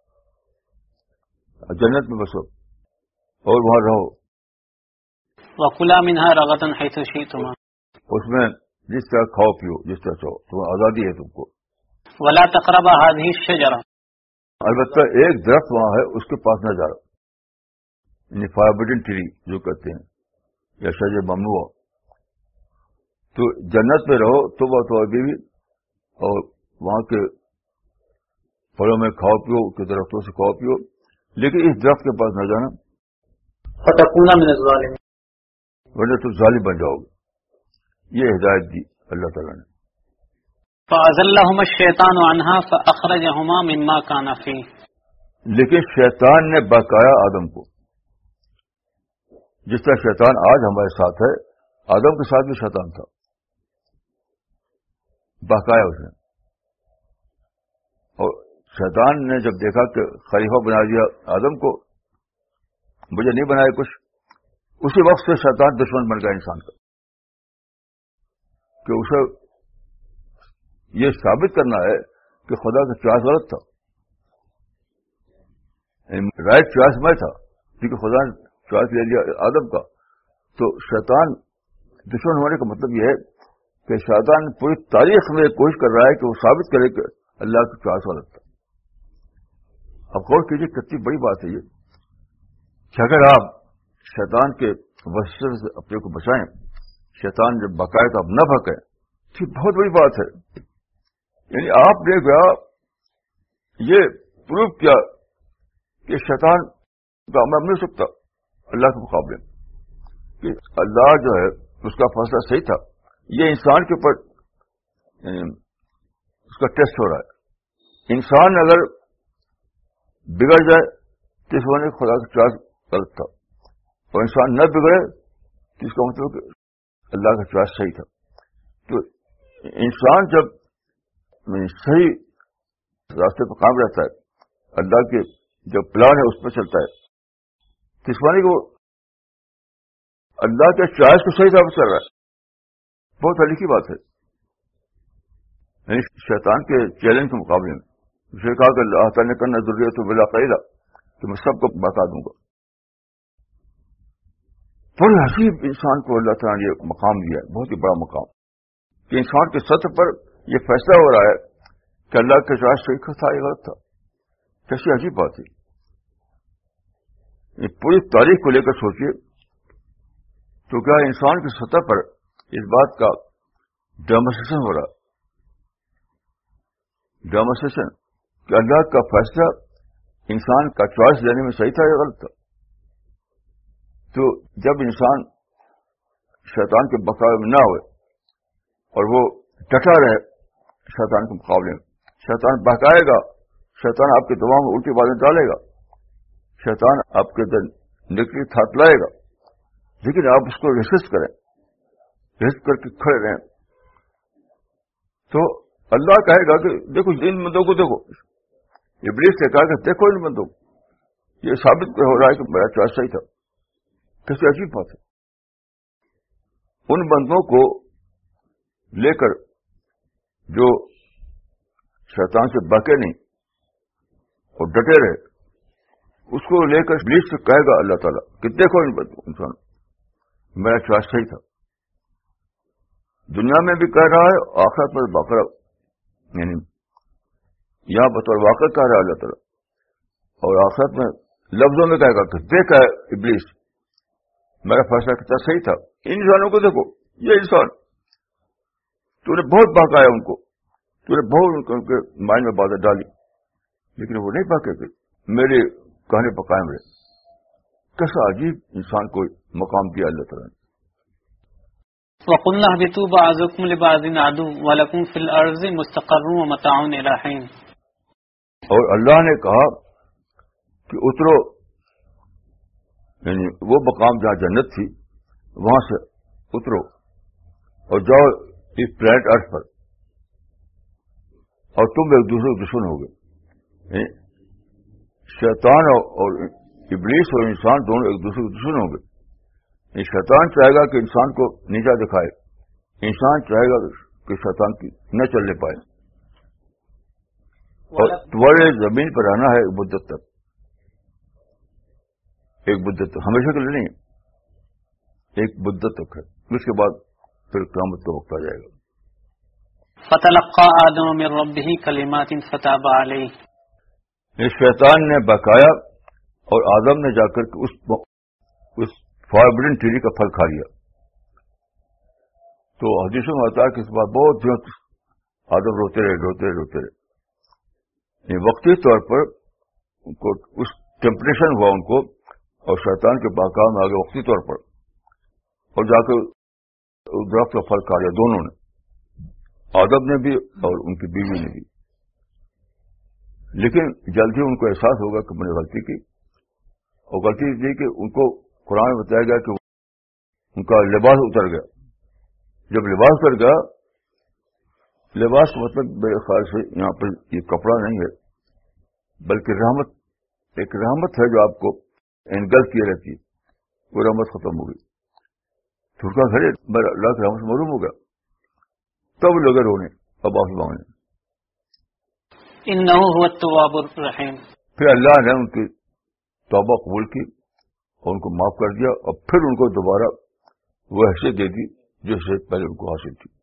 جنت میں بسو اور وہاں رہو. وَكُلَا مِنْهَا رَغَدًا حَيْثُ شِئْتُمَا. اس میں جس طرح کھاؤ پیو جس طرح چاہو, تمہیں آزادی ہے تم کو. وَلَا تَقْرَبَا هَذِهِ الشَّجَرَةَ. البتہ ایک درخت وہاں ہے اس کے پاس نہ جا رہا, یعنی فاربڈن ٹری جو کہتے ہیں یا شجر ممنوع. تو جنت میں رہو تم اور تمہاری بیوی, اور وہاں کے پھلوں میں کھاؤ پیو, کے درختوں سے کھاؤ پیو, لیکن اس درخت کے پاس نہ جانا فَتَكُونَ مِنَ الظَّالِمِينَ. ورنہ تم ظالم بن جاؤ گے. یہ ہدایت دی اللہ تعالیٰ نے. فَأَزَلَّهُمَا الشَّيْطَانُ عَنْهَا فَأَخْرَجَهُمَا مِمَّا كَانَ فِيهِ. لیکن شیطان نے بہکایا آدم کو, جس طرح شیطان آج ہمارے ساتھ ہے, آدم کے ساتھ بھی شیطان تھا, بہکایا اس نے. اور شیطان نے جب دیکھا کہ خلیفہ بنا دیا آدم کو, مجھے نہیں بنایا کچھ, اسی وقت سے شیطان دشمن بن گیا انسان کا, کہ اسے یہ ثابت کرنا ہے کہ خدا کا چوائس غلط تھا, رائٹ چوائس میں تھا, کیونکہ خدا نے چوائس لے لیا آدم کا. تو شیطان دشمن ہونے کا مطلب یہ ہے کہ شیطان پوری تاریخ میں کوشش کر رہا ہے کہ وہ ثابت کرے کہ اللہ کی چوائس غلط تھا. اب غور کیجیے کتنی بڑی بات ہے یہ کہ اگر آپ شیطان کے وسوسے سے اپنے کو بچائیں, شیطان جب بقائے تو آپ نہ بھکیں, تو بہت بڑی بات ہے. یعنی آپ نے گیا یہ پروو کیا کہ شیطان کامیاب نہیں ہو سکتا اللہ کے مقابلے میں, کہ اللہ جو ہے اس کا فیصلہ صحیح تھا. یہ انسان کے اوپر اس کا ٹیسٹ ہو رہا ہے. انسان اگر بگڑ جائے تو اس ہونے خدا کا چوائس غلط تھا, اور انسان نہ بگڑے تو اس کا مطلب کہ اللہ کا چوائس صحیح تھا. تو انسان جب صحیح راستے پر قائم رہتا ہے, اللہ کے جو پلان ہے اس پہ چلتا ہے, تو اس معنی کہ وہ اللہ کے چوائس کو صحیح ثابت کر رہا ہے. بہت علی کی بات ہے. یعنی شیطان کے چیلنج کے مقابلے میں اسے کہا کہ اللہ تعالیٰ نے کرنا ضروری ہے تو بلا قیدا کہ میں سب کو بتا دوں گا. بڑی عجیب انسان کو اللہ تعالیٰ نے یہ مقام دیا ہے, بہت ہی بڑا مقام, کہ انسان کے سطح پر یہ فیصلہ ہو رہا ہے کہ اللہ کے چوائس صحیح تھا یا غلط تھا. کیسی عجیب بات ہے. یہ پوری تاریخ کو لے کر سوچیے تو کیا انسان کی سطح پر اس بات کا ڈیمونسٹریشن ہو رہا ہے, ڈیمونسٹریشن کہ اللہ کا فیصلہ انسان کا چوائس لینے میں صحیح تھا یا غلط تھا. تو جب انسان شیطان کے بقائے میں نہ ہوئے اور وہ ڈٹا رہے شیطان کے مقابلے میں. شیطان بہکائے گا, شیطان آپ کے دماغ میں الٹی باتیں ڈالے گا, شیطان آپ کے اندر نگیٹو تھاٹ لائے گا, لیکن آپ اس کو ریسسٹ کریں, ریسسٹ کر کے کھڑے رہیں. تو اللہ کہے گا کہ دیکھو ان بندوں کو دیکھو, ابلیس نے کہا کہ دیکھو ان بندوں کو, یہ ثابت ہو رہا ہے کہ میرا چوائس صحیح تھا. کیسی عجیب بات ہے. ان بندوں کو لے کر جو شیطان سے بکے نہیں اور ڈٹے رہے, اس کو لے کر ابلیس سے کہے گا اللہ تعالیٰ کہ دیکھو ان بندوں انسان میرا چوائس صحیح تھا. دنیا میں بھی کہہ رہا ہے, آخرت میں باقرہ یعنی یہاں بطور واقع کہہ رہا ہے اللہ تعالیٰ, اور آخرت میں لفظوں میں کہے گا کہ دیکھا ہے ابلیس میرا فیصلہ کتنا صحیح تھا. ان انسانوں کو دیکھو, یہ انسان تو نے بہت بہکایا ان کو, تو نے بہت ان کے مائنڈ میں باتیں ڈالی, لیکن وہ نہیں بہکے گئے, میرے کہنے پر قائم رہے. کیسا عجیب انسان کو مقام دیا اللہ تعالیٰ نے. وَقُلْنَا اهْبِطُوا بَعْضُكُمْ لِبَعْضٍ عَدُوٌّ وَلَكُمْ فِي الْأَرْضِ مُسْتَقَرٌّ وَمَتَاعٌ إِلَىٰ حِينٍ. اور اللہ نے کہا کہ اترو, یعنی وہ مقام جہاں جنت تھی وہاں سے اترو اور جاؤ اس پلانٹ ارتھ پر, اور تم ایک دوسرے کے دشمن ہو گئے. شیطان اور ابلیس اور انسان دونوں ایک دوسرے کے دشمن ہوں گے. شیطان چاہے گا کہ انسان کو نیچا دکھائے, انسان چاہے گا کہ شیطان کی نہ چلنے پائے. اور تمہارے زمین پر رہنا ہے ایک مدت تک, ایک مدت تک, ہمیشہ کے لیے نہیں, ایک مدت تک ہے. اس کے بعد پھر قیامت کا وقت آ جائے گا. فَتَلَقَّىٰ آدَمُ مِن رَّبِّهِ كَلِمَاتٍ فَتَابَ عَلَيْهِ. اس شیطان نے بہکایا اور آدم نے جا کر کے اس اس فاربڈن ٹری کا پھل کھا لیا. تو حدیثوں میں آتا ہے کہ اس بات بہت دنوں آدم روتے رہے روتے رہے روتے رہے. وقتی طور پر ان کو اس ٹیمپٹیشن ہوا ان کو, اور شیطان کے بہکاؤ میں آگے وقتی طور پر, اور جا کے درخت کا پھل کھا لیا دونوں نے, آدم نے بھی اور ان کی بیوی نے بھی. لیکن جلدی ان کو احساس ہوگا کہ میں نے غلطی کی, اور غلطی تھی کہ ان کو قرآن میں بتایا گیا کہ ان کا لباس اتر گیا. جب لباس اتر گیا, لباس کا مطلب میرے خیال سے یہاں پر یہ کپڑا نہیں ہے بلکہ رحمت, ایک رحمت ہے جو آپ کو انگلف کیے رہتی ہے, وہ رحمت ختم ہو گئی. تو اس کا گھر میرا اللہ کی رحمت سے معلوم ہو گیا, تب لگے رونے اب معافی مانگنے. انہ هو التواب الرحیم. پھر اللہ نے ان کی توبہ قبول کی اور ان کو معاف کر دیا, اور پھر ان کو دوبارہ وہ حیثیت دے دی جو حیثیت پہلے ان کو حاصل تھی.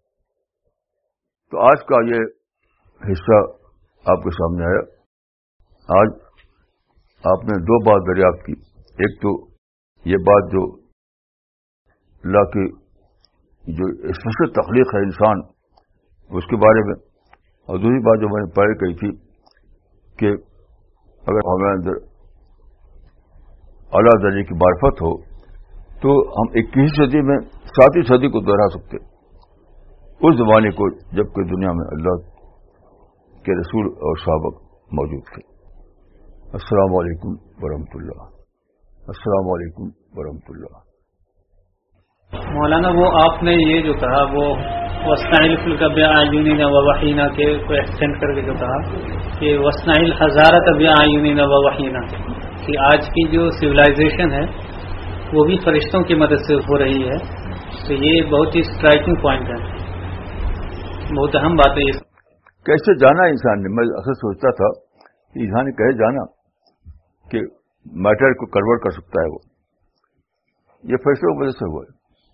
تو آج کا یہ حصہ آپ کے سامنے آیا. آج آپ نے دو بات دریافت کی, ایک تو یہ بات جو اللہ کی جو اسپیشل تخلیق ہے انسان اس کے بارے میں, اور دوسری بات جو میں نے پہلے کہی تھی کہ اگر ہمارے اندر اعلیٰ درجے کی معرفت ہو تو ہم اکیسویں صدی میں ساتویں صدی کو دوہرا سکتے, اس زمانے کو جب کہ دنیا میں اللہ کے رسول اور صحابہ موجود تھے. السلام علیکم ورحمۃ اللہ. السلام علیکم ورحمۃ اللہ. مولانا وہ آپ نے یہ جو کہا وہ وسنائل فلک بِأَعْيُنِنَا وَوَحْيِنَا کے کو ایکسٹینڈ کر کے جو کہا کہ وسنائل حضارت بِأَعْيُنِنَا وَوَحْيِنَا, کہ آج کی جو سویلائزیشن ہے وہ بھی فرشتوں کی مدد سے ہو رہی ہے. تو یہ بہت ہی اسٹرائکنگ پوائنٹ ہے, بہت اہم بات ہے. یہ کیسے جانا انسان نے, میں اکثر سوچتا تھا کہ انسان نے کیسے جانا کہ میٹر کو کنورٹ کر سکتا ہے, وہ یہ فرشتوں کی وجہ سے ہوا ہے.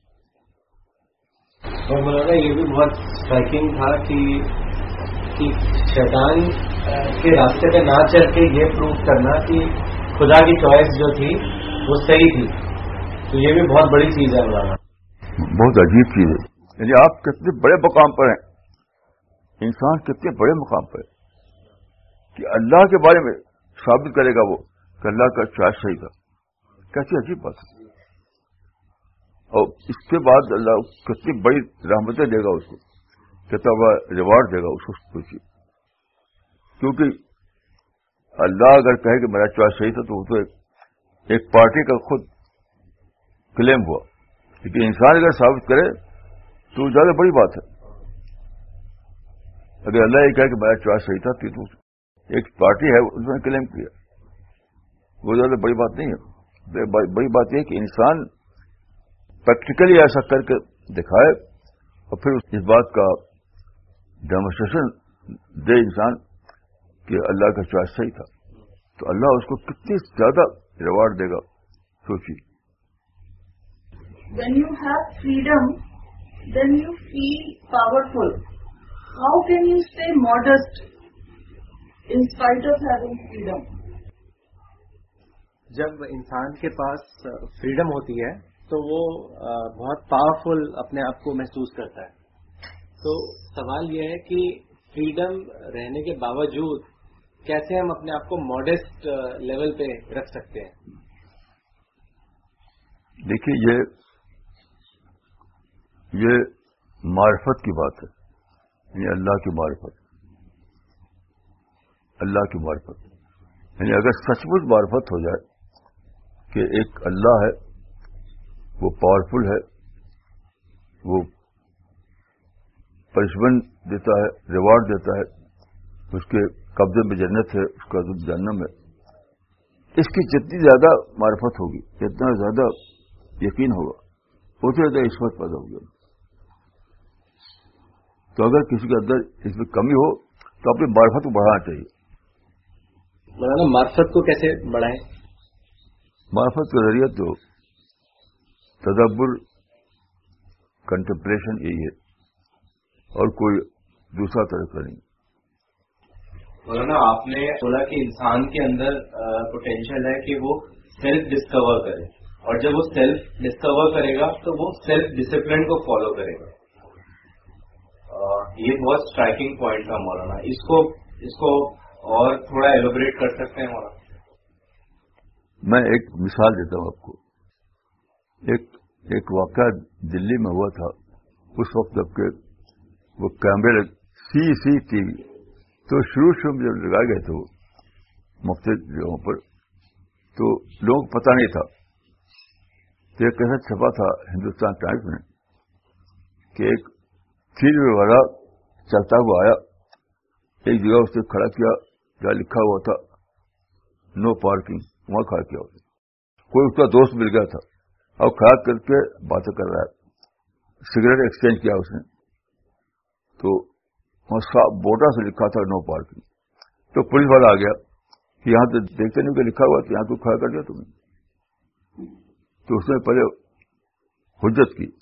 اور مولانا یہ بھی بہت اسٹرائکنگ تھا کہ کہ شیطان کے راستے پہ نہ چل کے یہ پروف کرنا کہ خدا کی چوائس جو تھی وہ صحیح تھی. تو یہ بھی بہت بڑی چیز ہے مولانا, بہت عجیب چیز ہے. یعنی آپ کتنے بڑے مقام پر ہیں, انسان کتنے بڑے مقام پر ہے کہ اللہ کے بارے میں ثابت کرے گا وہ کہ اللہ کا چوائس صحیح تھا. کیسی عجیب بات ہے. اور اس کے بعد اللہ کتنی بڑی رحمتیں دے گا اس کو کتنا بڑا ریوارڈ دے گا اس کو سوچیے. کیونکہ اللہ اگر کہے کہ میرا چوائس صحیح تھا تو وہ تو ایک, ایک پارٹی کا خود کلیم ہوا, لیکن انسان اگر ثابت کرے تو زیادہ بڑی بات ہے. اگر اللہ یہ کہے کہ میرا چوائس صحیح تھا تو ایک پارٹی ہے اس نے کلیم کیا, وہ زیادہ بڑی بات نہیں ہے. بڑی بات یہ کہ انسان پریکٹیکلی ایسا کر کے دکھائے اور پھر اس بات کا ڈیمونسٹریشن دے انسان کہ اللہ کا چوائس صحیح تھا, تو اللہ اس کو کتنی زیادہ ریوارڈ دے گا سوچیے. When you have freedom, then you feel powerful. How can you stay modest in spite of having freedom? جب انسان کے پاس فریڈم ہوتی ہے تو وہ بہت پاورفل اپنے آپ کو محسوس کرتا ہے. تو سوال یہ ہے کہ فریڈم رہنے کے باوجود کیسے ہم اپنے آپ کو ماڈسٹ لیول پہ رکھ سکتے ہیں؟ دیکھیے یہ یہ معرفت کی بات ہے, یعنی اللہ کی معرفت, اللہ کی معرفت. یعنی اگر سچ مچ معرفت ہو جائے کہ ایک اللہ ہے, وہ پاورفل ہے, وہ پنشمنٹ دیتا ہے, ریوارڈ دیتا ہے, اس کے قبضے میں جنت ہے, اس کا جہنم ہے, اس کی جتنی زیادہ معرفت ہوگی, جتنا زیادہ یقین ہوگا, اتنا زیادہ عصمت پیدا ہوگی. تو اگر کسی کے اندر اس میں کمی ہو تو اپنی معرفت کو بڑھانا چاہیے. مولانا معرفت کو کیسے بڑھائیں؟ معرفت کا ذریعہ تو تدبر, کنٹمپلیشن یہی ہے, اور کوئی دوسرا طریقہ نہیں. مولانا آپ نے بولا کہ انسان کے اندر پوٹینشیل ہے کہ وہ سیلف ڈسکور کرے, اور جب وہ سیلف ڈسکور کرے گا تو وہ سیلف ڈسپلن کو فالو کرے گا. یہ بہت اسٹرائکنگ پوائنٹ تھا مولانا, اس کو اس کو اور تھوڑا ایلوبریٹ کر سکتے ہیں مولانا؟ میں ایک مثال دیتا ہوں آپ کو. ایک ایک واقعہ دلی میں ہوا تھا اس وقت جب کہ وہ کیمرے سی سی ٹی وی تو شروع شروع میں جب لگائے گئے تھے وہ مختلف جگہوں پر, تو لوگوں کو پتہ نہیں تھا. تو ایک ایسا چھپا تھا ہندوستان ٹائمز میں کہ ایک تھری وے والا چلتا ہوا آیا, ایک جگہ اس نے کھڑا کیا جہاں لکھا ہوا تھا نو پارکنگ, وہاں کھڑا کیا اس نے. کوئی اس کا دوست مل گیا تھا اور کھڑا کر کے باتیں کر رہا ہے, سگریٹ ایکسچینج کیا اس نے. تو وہاں بورڈا سے لکھا تھا نو پارکنگ. تو پولیس والا آ گیا کہ یہاں تو دیکھتے نہیں کہ لکھا ہوا تو یہاں تو کھڑا کر دیا تم نے. تو اس نے پہلے حجت کی,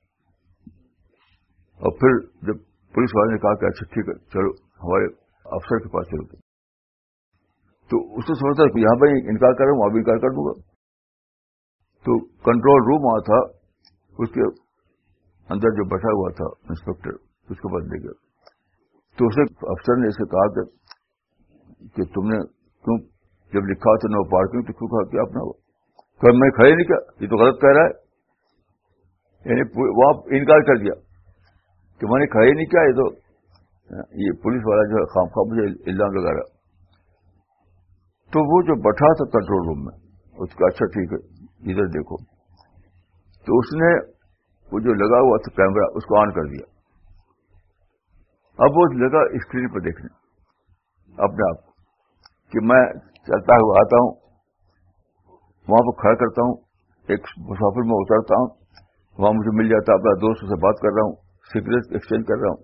اور پھر جب پولیس والے نے کہا کہ اچھا ٹھیک ہے چلو ہمارے افسر کے پاس چلو, تو اس نے سمجھتا کہ یہاں پہ انکار کر رہا ہوں وہاں بھی انکار کر دوں گا. تو کنٹرول روم وہاں تھا, اس کے اندر جو بیٹھا ہوا تھا انسپیکٹر, اس کے پاس لے گیا. تو اسے افسر نے اسے کہا کہ, کہ تم نے کیوں جب لکھا تھا نو پارکنگ تو کیوں کہا کیا اپنا ہوا؟ تو میں کھڑے نہیں کیا, یہ تو غلط کہہ رہا ہے. یعنی وہاں انکار کر دیا کہ میں نے کھڑا ہی نہیں کیا, یہ تو یہ پولیس والا جو ہے خام خواہ مجھے الزام لگا رہا. تو وہ جو بیٹھا تھا کنٹرول روم میں, اس کا اچھا ٹھیک ہے ادھر دیکھو, تو اس نے وہ جو لگا ہوا تھا کیمرہ اس کو آن کر دیا. اب وہ لگا اسکرین پہ دیکھنے اپنے آپ کہ میں چلتا ہوا آتا ہوں, وہاں پہ کھڑا کرتا ہوں, ایک مسافر میں اترتا ہوں, وہاں مجھے مل جاتا, اپنا دوست سے بات کر رہا ہوں, سگریٹ ایکسچینج کر رہا ہوں.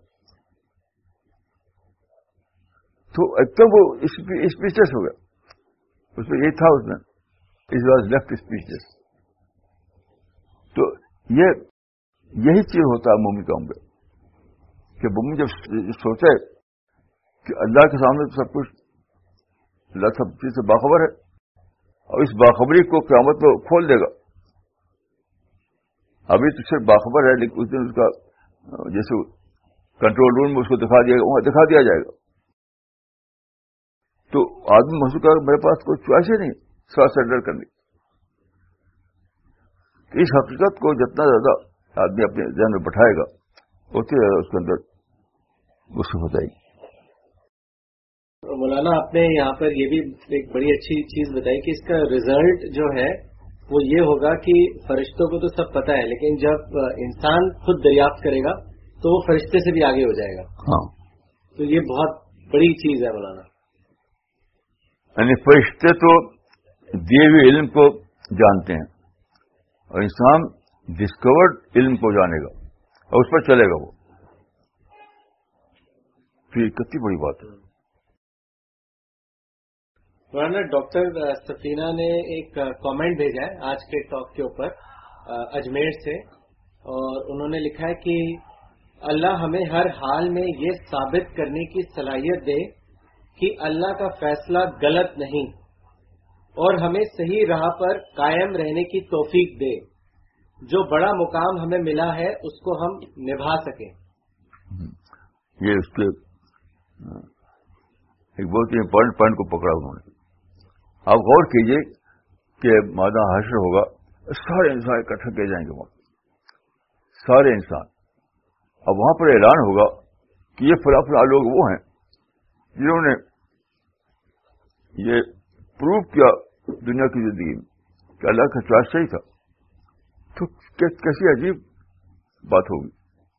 تو ایک دم وہ اسپیچلیس ہو گیا. اس میں یہ تھا, اس میں اٹ واز لیفٹ اسپیچلیس. تو یہ یہی چیز ہوتا ہے مومن قوم میں کہ مومن جب سوچے کہ اللہ کے سامنے تو سب کچھ, اللہ سب چیز سے باخبر ہے, اور اس باخبری کو قیامت میں کھول دے گا. ابھی تو صرف باخبر ہے, لیکن اس دن اس کا جیسے کنٹرول روم میں اس کو دکھا دیا وہاں دکھا دیا جائے گا. تو آدمی محسوس کرے میرے پاس کوئی چوائس ہی نہیں سوا سرنڈر کرنے. اس حقیقت کو جتنا زیادہ آدمی اپنے ذہن میں بٹھائے گا اتنا زیادہ اس کے اندر وہ صفت آئے گی. مولانا آپ نے یہاں پر یہ بھی ایک بڑی اچھی چیز بتائی کہ اس کا ریزلٹ جو ہے وہ یہ ہوگا کہ فرشتوں کو تو سب پتہ ہے، لیکن جب انسان خود دریافت کرے گا تو وہ فرشتے سے بھی آگے ہو جائے گا. ہاں، تو یہ بہت بڑی چیز ہے مولانا. یعنی فرشتے تو دیے ہوئے علم کو جانتے ہیں اور انسان ڈسکورڈ علم کو جانے گا اور اس پر چلے گا. وہ پھر کتنی بڑی بات ہے. مولانا ڈاکٹر سفینہ نے ایک کامنٹ بھیجا ہے آج کے ٹاک کے اوپر اجمیر سے، اور انہوں نے لکھا ہے کہ اللہ ہمیں ہر حال میں یہ ثابت کرنے کی صلاحیت دے کہ اللہ کا فیصلہ غلط نہیں، اور ہمیں صحیح راہ پر قائم رہنے کی توفیق دے. جو بڑا مقام ہمیں ملا ہے اس کو ہم نبھا سکیں. یہ اس کے ایک بہت ہی امپورٹنٹ پوائنٹ کو پکڑا انہوں نے. آپ غور کیجئے کہ مادہ حشر ہوگا، سارے انسان اکٹھے کیے جائیں گے وہاں، سارے انسان. اب وہاں پر اعلان ہوگا کہ یہ فلاں فلاں لوگ وہ ہیں جنہوں نے یہ پروو کیا دنیا کی زندگی میں کہ اللہ کا چوائس صحیح تھا. تو کیسی عجیب بات ہوگی.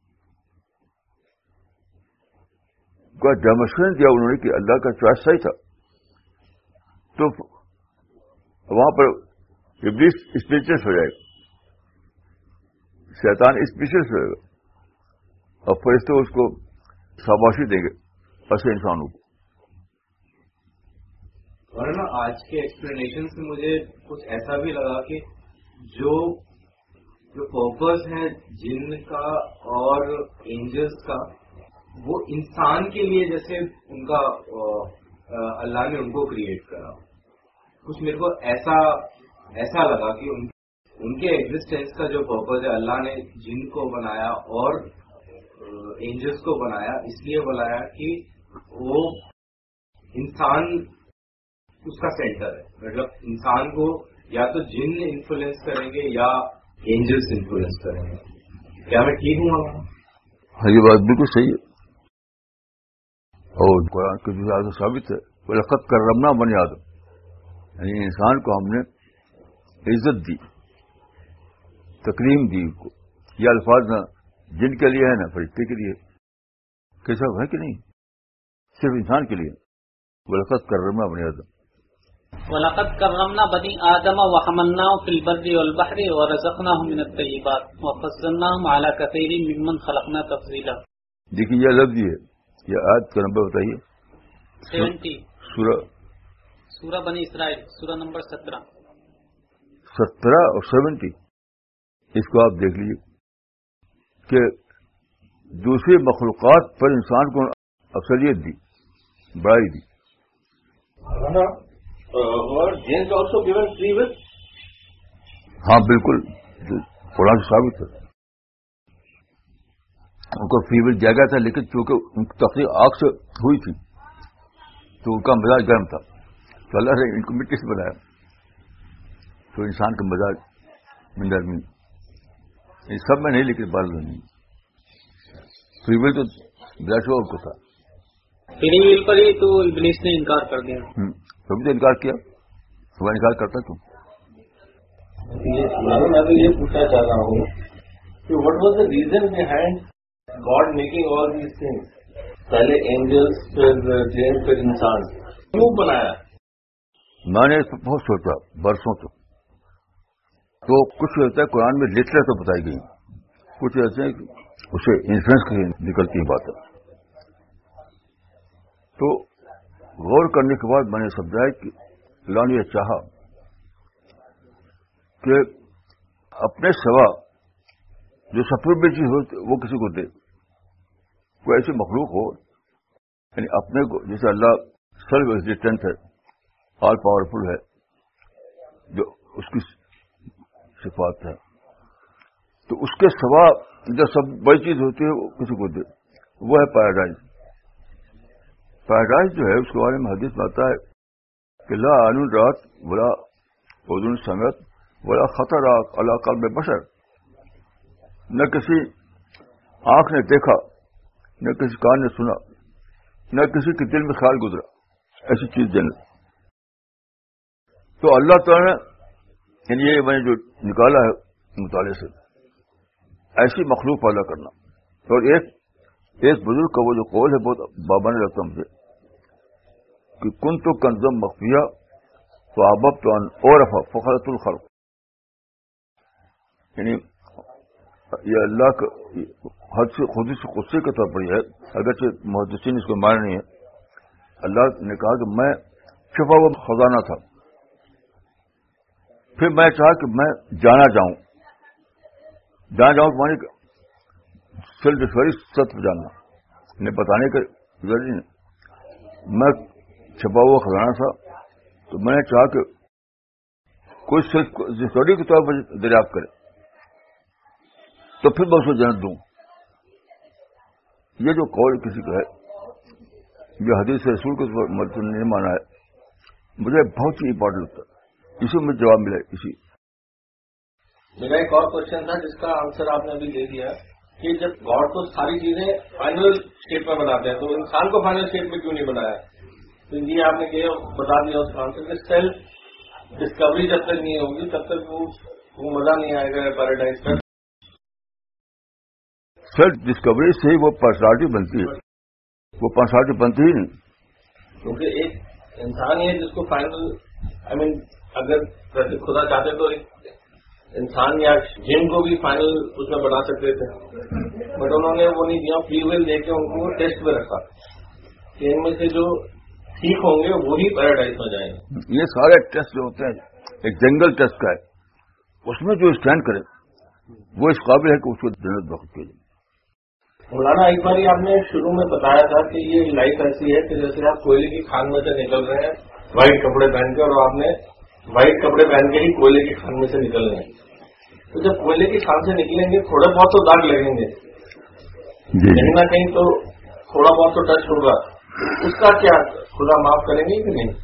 ڈیمونسٹریشن دیا انہوں نے کہ اللہ کا چوائس صحیح تھا. تو وہاں پر ابلیس اسپیچلیس ہو جائے گا، شیطان اسپیچلیس ہو جائے گا، اور فرشتے اس کو شاباشی دیں گے ایسے انسانوں کو. اور نا آج کے ایکسپلینیشن سے مجھے کچھ ایسا بھی لگا کہ جو جو پرپز ہے جن کا اور اینجلس کا، وہ انسان کے لیے جیسے ان کا اللہ نے ان کو کریٹ کرا. کچھ میرے کو ایسا ایسا لگا کہ ان, ان کے ایگزسٹینس کا جو پرپز ہے، اللہ نے جن کو بنایا اور اینجلس کو بنایا، اس لیے بنایا کہ وہ انسان اس کا سینٹر ہے. مطلب انسان کو یا تو جن انفلوئنس کریں گے یا اینجلس انفلوئنس کریں گے. کیا میں ٹھیک ہوں؟ ہاں، یہ بات بالکل صحیح ہے. اور قرآن کی جو آیت ثابت ہے، وَلَقَدْ كَرَّمْنَا بَنِي آدَمَ، یعنی انسان کو ہم نے عزت دی، تکریم دی. کو یہ الفاظ نہ جن کے لیے ہے نہ فرشتے کے لیے. کیسا ہے کہ نہیں؟ صرف انسان کے لیے. وَلَقَدْ كَرَّمْنَا بَنِي آدَمَ وَلَقَدْ كَرَّمْنَا بَنِي آدَمَ وَحَمَلْنَاهُمْ فِي الْبَرِّ وَالْبَحْرِ وَرَزَقْنَاهُمْ مِنَ الطَّيِّبَاتِ وَفَضَّلْنَاهُمْ عَلَى كَثِيرٍ مِّمَّنْ خَلَقْنَا تَفْضِيلًا. دیکھیے یہ لفظ یہ یہ آیت کا نمبر بتائیے. سیونٹی سورہ سورہ بنی اسرائیل، سورہ نمبر سترہ. سترہ اور سیونٹی. اس کو آپ دیکھ لیجیے کہ دوسری مخلوقات پر انسان کو اکثریت دی، بڑائی دی. اور jinns also given free will. ہاں بالکل، قرآن سے ثابت ہے. ان کو فری ول دیا گیا تھا، لیکن چونکہ ان کی تخلیق آگ سے ہوئی تھی تو ان کا مزاج گرم تھا، تو اللہ نے ان کو مٹی سے بنایا. تو انسان کا مزاج میں نرمی، ان سب میں نہیں لیکن بال میں نہیں. فری ول تو بلا شعور کو تھا. فری ول پر ہی تو ابلیس نے انکار کر دیا. کبھی تو انکار کیا، صبح انکار کرتا تم. میں تو یہ پوچھنا چاہ رہا ہوں کہ what was the reason behind God making all these things? پہلے اینجلس، پھر جین، پھر انسان، کیوں بنایا؟ میں نے اس پر بہت سوچا برسوں تک. تو کچھ ہوتا ہے قرآن میں لٹرل تو بتائی گئی، کچھ ایسے ہیں اسے انفلوئنس کی نکلتی بات ہے. تو غور کرنے کے بعد میں نے سمجھا کہ اللہ نے یہ چاہا کہ اپنے سوا جو سپریمری چیز ہو وہ کسی کو دے. کوئی ایسی مخلوق ہو، یعنی اپنے کو، جیسے اللہ سیلف ایگزسٹنٹ ہے، آل پاورفل ہے، جو اس کی صفات ہے، تو اس کے سوا جو سب بڑی چیز ہوتی ہے وہ کسی کو دے. وہ ہے پیراڈائز. پیراڈائز جو ہے اس کے بارے میں حدیث میں آتا ہے کہ لا عین رات ولا اذن سمعت ولا خطر علی قلب بشر. نہ کسی آنکھ نے دیکھا، نہ کسی کان نے سنا، نہ کسی کے دل میں خیال گزرا ایسی چیز جنت. تو اللہ تعالیٰ نے یعنی یہ میں نے جو نکالا ہے مطالعے سے، ایسی مخلوق پیدا کرنا. اور ایک ایک بزرگ کا وہ جو قول ہے بہت بابانے لگتا مجھے کہ کن تو کنزم مخفیہ تو آبب تو اور فخرت الخلق. یعنی یہ اللہ کا حد سے خود سے غصے کے طور پر یہ ہے، اگرچہ محدثین اس کو مانے نہیں ہے. اللہ نے کہا کہ میں چھپا ہوا خزانہ تھا، پھر میں چاہا کہ میں جانا جاؤں جانا جاؤں تو مانی سیلف ڈسکوری سچ جاننا، انہیں بتانے کا ضروری نہیں. میں چھپا ہوا خزانہ تھا تو میں نے چاہا کہ کوئی سیلف ڈسکوری کے طور پر دریافت کرے تو پھر میں اس کو جنت دوں. یہ جو قول کسی کا ہے جو حدیث رسول کو مرتب نہیں مانا ہے، مجھے بہت ہی امپورٹنٹ لگتا ہے. اسی میں جواب ملا. اسی میرا ایک اور کوشچن تھا جس کا آنسر آپ نے ابھی دے دیا کہ جب گاڈ کو ساری چیزیں فائنل اسٹیٹ میں بناتے ہیں تو انسان کو فائنل اسٹیٹ میں کیوں نہیں بنایا؟ تو یہ آپ نے بتا دیا اس کا آنسر کہ سیلف ڈسکوری جب تک نہیں ہوگی تب تک وہ مزہ نہیں آئے گا پیراڈائز کا. سیلف ڈسکوری سے ہی وہ پرسنالٹی بنتی ہے، وہ پرسنالٹی بنتی ہی نہیں. کیونکہ ایک انسان ہی ہے جس کو فائنل آئی مین اگر خدا چاہتے تو ایک انسان یا جن کو بھی فائنل اس میں بنا سکتے تھے، بٹ انہوں نے وہ نہیں دیا. فری ول دے کے ان کو ٹیسٹ پہ رکھا کہ ان میں سے جو ٹھیک ہوں گے وہی پیراڈائز میں جائیں گے. یہ سارے ٹیسٹ جو ہوتے ہیں ایک جنگل ٹیسٹ کا ہے، اس میں جو اسٹینڈ کرے وہ اس قابل ہے کہ اس کو جنت بخش کے جائے. مولانا ایک بار آپ نے شروع میں بتایا تھا کہ یہ لائف ایسی ہے کہ جیسے آپ کوئلے کی کھان میں سے نکل رہے ہیں وائٹ کپڑے پہن کے، اور آپ نے وائٹ کپڑے پہن کے ہی کوئلے کی کھان میں سے نکل رہے ہیں. تو جب کوئلے کی کھان سے نکلیں گے تھوڑے بہت تو داغ لگیں گے، کہیں نہ کہیں تو تھوڑا بہت تو ٹچ ہوگا. اس کا کیا خدا معاف کریں گے کہ نہیں؟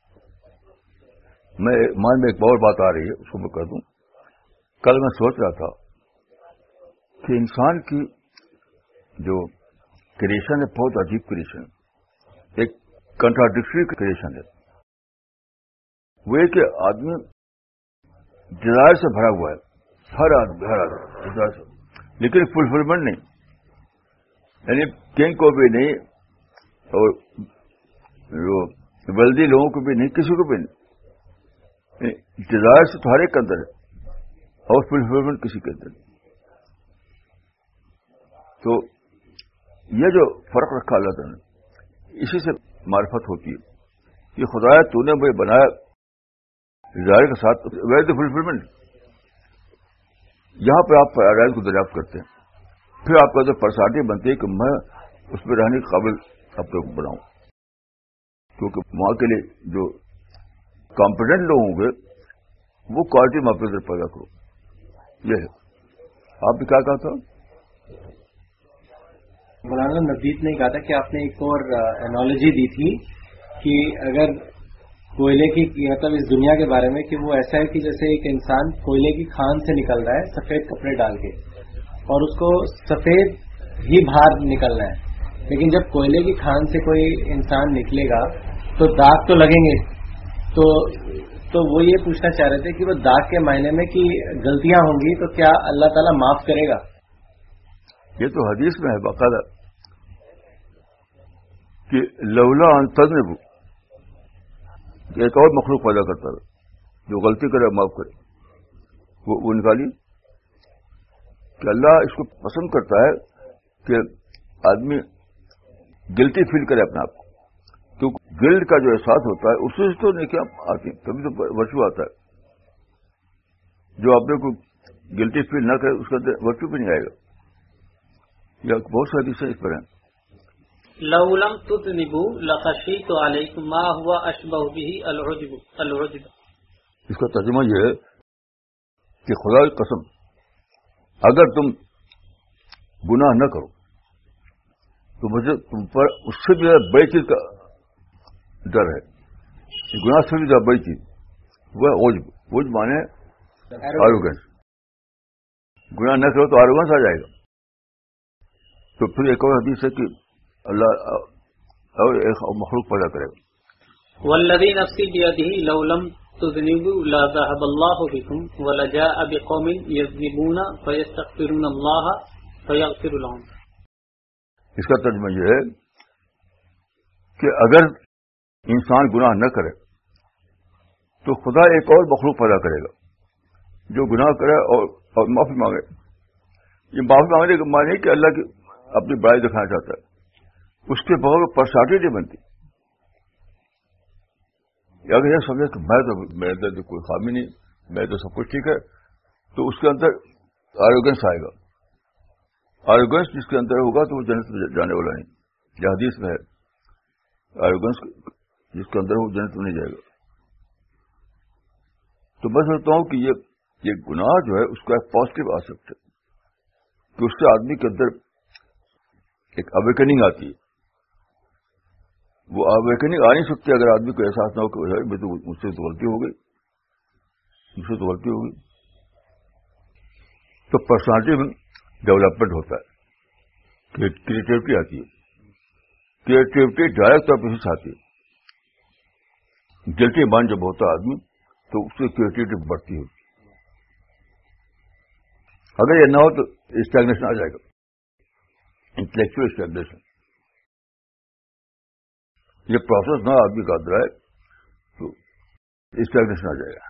میں مان میں ایک اور بات آ رہی ہے، اس کو میں کر دوں. کل میں سوچ رہا تھا کہ انسان کی جو کریشن ہے بہت عجیب کریشن ہے، ایک کنٹراڈکٹری کریشن ہے. وہ کہ آدمی ڈیزائر سے بھرا ہوا ہے، ہر آدمی ہر آدمی ڈیزائر سے، لیکن فلفلمنٹ نہیں. یعنی کنگ کو بھی نہیں اور جو ویلدی لوگوں کو بھی نہیں، کسی کو بھی نہیں. ڈیزائر سے تو ہر ایک کے اندر ہے اور فلفلمنٹ کسی کے اندر نہیں. تو یہ جو فرق رکھا اللہ تعالیٰ نے، اسی سے معرفت ہوتی ہے کہ خدایا تو نے مجھے بنایا ڈیزائر کے ساتھ، ویئر دی فلفلمنٹ. یہاں پہ آپ پیراڈائز کو دریافت کرتے ہیں، پھر آپ کا جو پرسنالٹی بنتی ہے کہ میں اس پہ رہنے کے قابل اپنے کو بناؤں. کیونکہ وہاں کے لیے جو کمپیٹنٹ لوگ ہوں گے وہ کوالٹی میں اپنے اندر پیدا کرو. یہ ہے. آپ نے کیا کہا تھا؟ مولانا نبیت نے کہا تھا کہ آپ نے ایک اور انالوجی دی تھی کہ اگر کوئلے کی مطلب اس دنیا کے بارے میں کہ وہ ایسا ہے کہ جیسے ایک انسان کوئلے کی کھان سے نکل رہا ہے سفید کپڑے ڈال کے، اور اس کو سفید ہی باہر نکلنا ہے، لیکن جب کوئلے کی کھان سے کوئی انسان نکلے گا تو داغ تو لگیں گے. تو تو وہ یہ پوچھنا چاہ رہے تھے کہ وہ داغ کے معنی میں کہ غلطیاں ہوں گی تو کیا اللہ تعالیٰ معاف کرے گا؟ یہ تو حدیث میں ہے باقاعدہ کہ لولا ان تذنبوا، ایک اور مخلوق پیدا کرتا ہے جو غلطی کرے معاف کرے. وہ, وہ نکالی کہ اللہ اس کو پسند کرتا ہے کہ آدمی گلٹی فیل کرے اپنے آپ کو، کیونکہ گلٹ کا جو احساس ہوتا ہے اس سے تو نہیں کیا آتی، تبھی تو ورچو آتا ہے. جو اپنے کو گلٹی فیل نہ کرے اس کا ورچو بھی نہیں آئے گا. یا بہت ساری حدیثیں اس پر ہیں. لو لم تذنبوا لخشیت علیکم ما هو اشبہ به العجب العجب. اس کا ترجمہ یہ ہے کہ خدا کی قسم اگر تم گناہ نہ کرو تو مجھے تم پر اس سے بھی بڑی چیز کا ڈر ہے. گناہ سے بھی بڑی چیز وہ عجب. عجب مانے آروگنس. گناہ نہ کرو تو آروگنس آ جائے گا. تو پھر ایک اور حدیث ہے کہ اللہ اور ایک مخلوق پیدا کرے گا. والذی نفسی بیدہ لو لم تذنبوا لذهب اللہ بکم ولجاء بقوم یذنبون فیستغفرون اللہ فیغفر لهم. اس کا ترجمہ یہ ہے کہ اگر انسان گناہ نہ کرے تو خدا ایک اور مخلوق پیدا کرے گا جو گناہ کرے اور, اور معافی مانگے. یہ معافی مانگنے کا معنی ہے کہ اللہ کی اپنی بڑائی دکھانا چاہتا ہے. اس کے بغیر پرسنالٹی نہیں بنتی. اگر یہ سمجھے کہ میں تو میرے اندر کوئی خامی نہیں, میں تو سب کچھ ٹھیک ہے, تو اس کے اندر ایروگنس آئے گا. ایروگنس جس کے اندر ہوگا تو وہ جنت میں جانے والا نہیں. یہ حدیث میں ہے, ایروگنس جس کے اندر وہ جنت میں نہیں جائے گا. تو میں سمجھتا ہوں کہ یہ یہ گناہ جو ہے اس کا ایک پازیٹو آسپیکٹ ہے کہ اس سے آدمی کے اندر ایک اویکننگ آتی ہے. وہ اویکننگ آ نہیں سکتی اگر آدمی کو احساس نہ ہو کہ میں تو مجھ سے تو غلطی ہو گئی, مجھ سے تو غلطی ہو گئی. تو پرسنالٹی میں ڈیولپمنٹ ہوتا ہے, کریٹیوٹی آتی ہے. کریٹیوٹی ڈائریکٹ طور پر آتی ہے. گلٹی مائنڈ جب ہوتا ہے آدمی تو اس کی کریٹیوٹی بڑھتی ہے. اگر یہ نہ ہو تو اسٹیگنیشن آ جائے گا, انٹلیکچوئل اسٹیگنیشن. یہ پروسیس نہ آدمی کا اندر ہے تو اسٹیگنیشن آ جائے گا.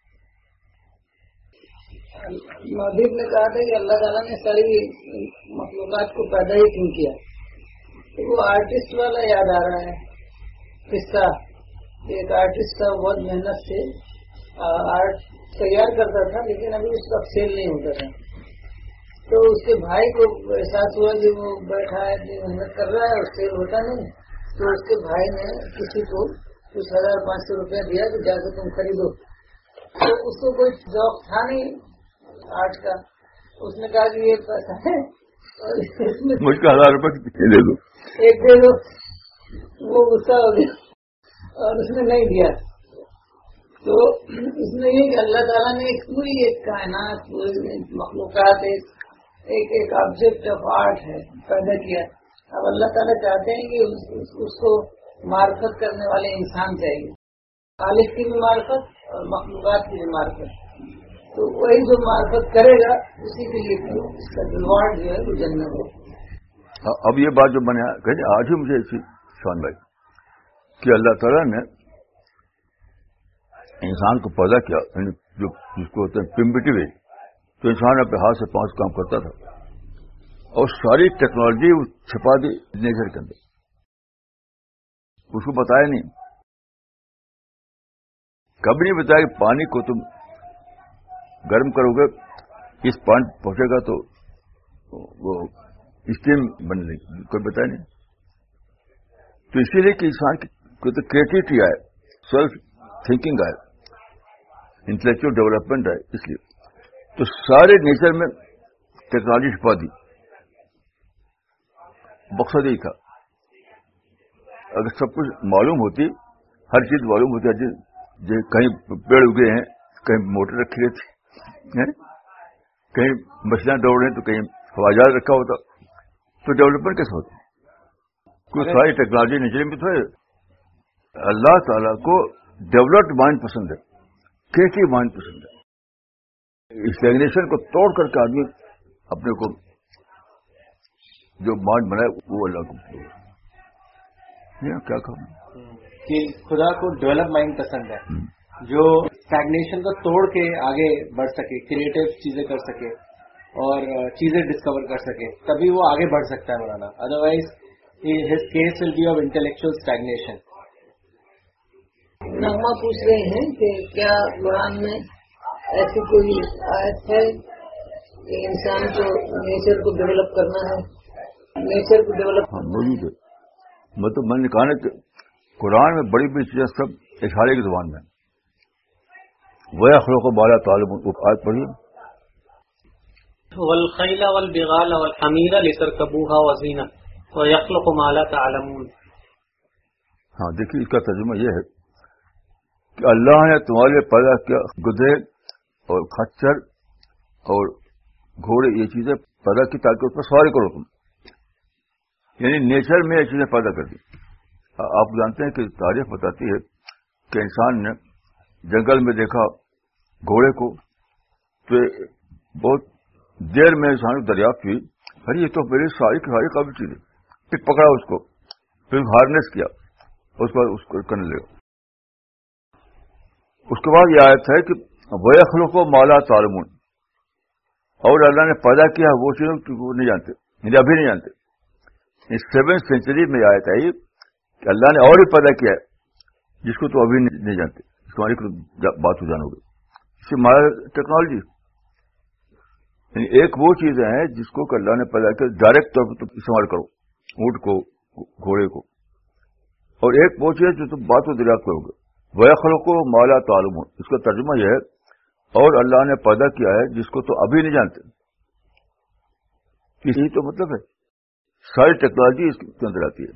مہدیب نے کہا تھا کہ اللہ تعالیٰ نے ساری مخلوقات کو پیدا ہی کیوں کیا, تو وہ آرٹسٹ والا یاد آ رہا ہے قصہ. ایک آرٹسٹ تھا, بہت محنت سے آرٹ تیار کرتا تھا لیکن ابھی اس کا سیل نہیں ہوتا تھا. تو اس کے بھائی کو احساس ہوا کہ وہ بیٹھا ہے, محنت کر رہا ہے اور سیل ہوتا نہیں. تو اس کے بھائی نے کسی کو کچھ ہزار پانچ سو روپیہ دیا کہ جا کے تم خریدو. تو اس کو کوئی ذوق تھا نہیں آرٹ کا. اس نے کہا کہ یہ پیسہ ہے اور مجھ کو ہزار روپے دے دو, ایک دے دو. وہ غصہ ہو گیا اور اس نے نہیں دیا. تو اس نے یہ کہ اللہ تعالیٰ نے ایک پوری ایک کائنات, پوری مخلوقات, ایک ایک ایک آبجیکٹ آف آرٹ ہے پیدا کیا. اب اللہ تعالیٰ چاہتے ہیں کہ اس, اس, اس کو معرفت کرنے والے انسان چاہیے, خالق کی بھی معرفت اور مخلوقات کی بھی معرفت. تو وہی جو معرفت کرے گا اسی کے لیے اس کا ریوارڈ جو ہے وہ جنت ہو. اب یہ بات جو میں نے کہی آج ہی مجھے اسی شان بھائی کہ اللہ تعالیٰ نے انسان کو پیدا کیا, جو جس کو ہوتے ہیں پرمیٹیو ایج, تو انسان اپنے ہاتھ سے پانچ کام کرتا تھا اور ساری ٹیکنالوجی چھپا دی نیچر کے اندر. اس کو بتایا نہیں, کبھی نہیں بتایا کہ پانی کو تم گرم کرو گے, اس پانی پہنچے گا تو وہ اسٹیم بننے لگے, کوئی بتایا نہیں. تو اسی لیے کہ انسان کی کریٹیوٹی آئے, سیلف تھنکنگ آئے, انٹلیکچوئل ڈیولپمنٹ آئے. اس لیے تو سارے نیچر میں ٹیکنالوجی چھپا دی. مقصد یہی تھا. اگر سب کچھ معلوم ہوتی, ہر چیز معلوم ہوتی, ہر چیز کہیں پیڑ اگے ہیں, کہیں موٹر رکھی رہتی, کہیں مچھلیاں دوڑ رہی ہیں تو کہیں ہوائی جہاز رکھا ہوتا, تو ڈیولپمنٹ کیسے ہوتی؟ کوئی ساری ٹیکنالوجی نیچر میں تو ہے. اللہ تعالیٰ کو ڈیولپڈ مائنڈ پسند ہے, کریٹو مائنڈ پسند ہے. اسٹیگنیشن کو توڑ کر کے آدمی اپنے کو جو مائنڈ بنائے وہ اللہ کو کیا کہوں کہ خدا کو ڈیولپ مائنڈ پسند ہے جو اسٹیگنیشن کو توڑ کے آگے بڑھ سکے, کریٹو چیزیں کر سکے اور چیزیں ڈسکور کر سکے, تبھی وہ آگے بڑھ سکتا ہے مولانا. Otherwise his case will be of intellectual stagnation. نغمہ پوچھ رہے ہیں کہ کیا قرآن میں ایسی کوئی آیت ہے کہ انسان کو نیچر کو ڈیولپ کرنا ہے, نیچر کو ڈیولپ موجود ہے. مطلب میں نے کہا کہ قرآن میں بڑی بڑی چیزیں سب اشارے کی زبان میں. وہ اخلاق و بالا تعلق آیت پڑھی, والخیل والبغال والحمیر لترکبوها وزینة ویخلق ما لا تعلمون. ہاں دیکھیے اس کا ترجمہ یہ ہے کہ اللہ نے تمہارے لیے پیدا کیا گدھے اور خچر اور گھوڑے, یہ چیزیں پیدا کی تاکہ اس پر سواری کرو تم. یعنی نیچر میں یہ چیزیں پیدا کر دی. آپ جانتے ہیں کہ تاریخ بتاتی ہے کہ انسان نے جنگل میں دیکھا گھوڑے کو تو بہت دیر میں انسان کو دریافت ہوئی ارے یہ تو میری ساری کی ساری قابل چیز ہے. پھر پکڑا اس کو, پھر ہارنیس کیا, اس پر اس کو کرنے لگا. اس کے بعد یہ آیت ہے کہ وَيَخْلُقُ مَا لَا تَعْلَمُونَ, اور اللہ نے پیدا کیا وہ چیزیں وہ نہیں جانتے, یعنی ابھی نہیں جانتے. اس سیونتھ سینچری میں آیت ہے کہ اللہ نے اور بھی پیدا کیا ہے جس کو تو ابھی نہیں جانتے. اس کو ہماری بات ہو جانو گے. اس سے ہمارا ٹیکنالوجی یعنی ایک وہ چیزیں ہیں جس کو کہ اللہ نے پیدا کیا ڈائریکٹ طور پر استعمال کرو, اونٹ کو, گھوڑے کو, اور ایک وہ چیز جو تم بات کو دریافت کرو گے. وَيَخْلُقُ مَا لَا تَعْلَمُونَ, اس کا ترجمہ یہ ہے اور اللہ نے پیدا کیا ہے جس کو تو ابھی نہیں جانتے. یہی تو مطلب ہے, ساری ٹیکنالوجی اس کے اندر آتی ہے.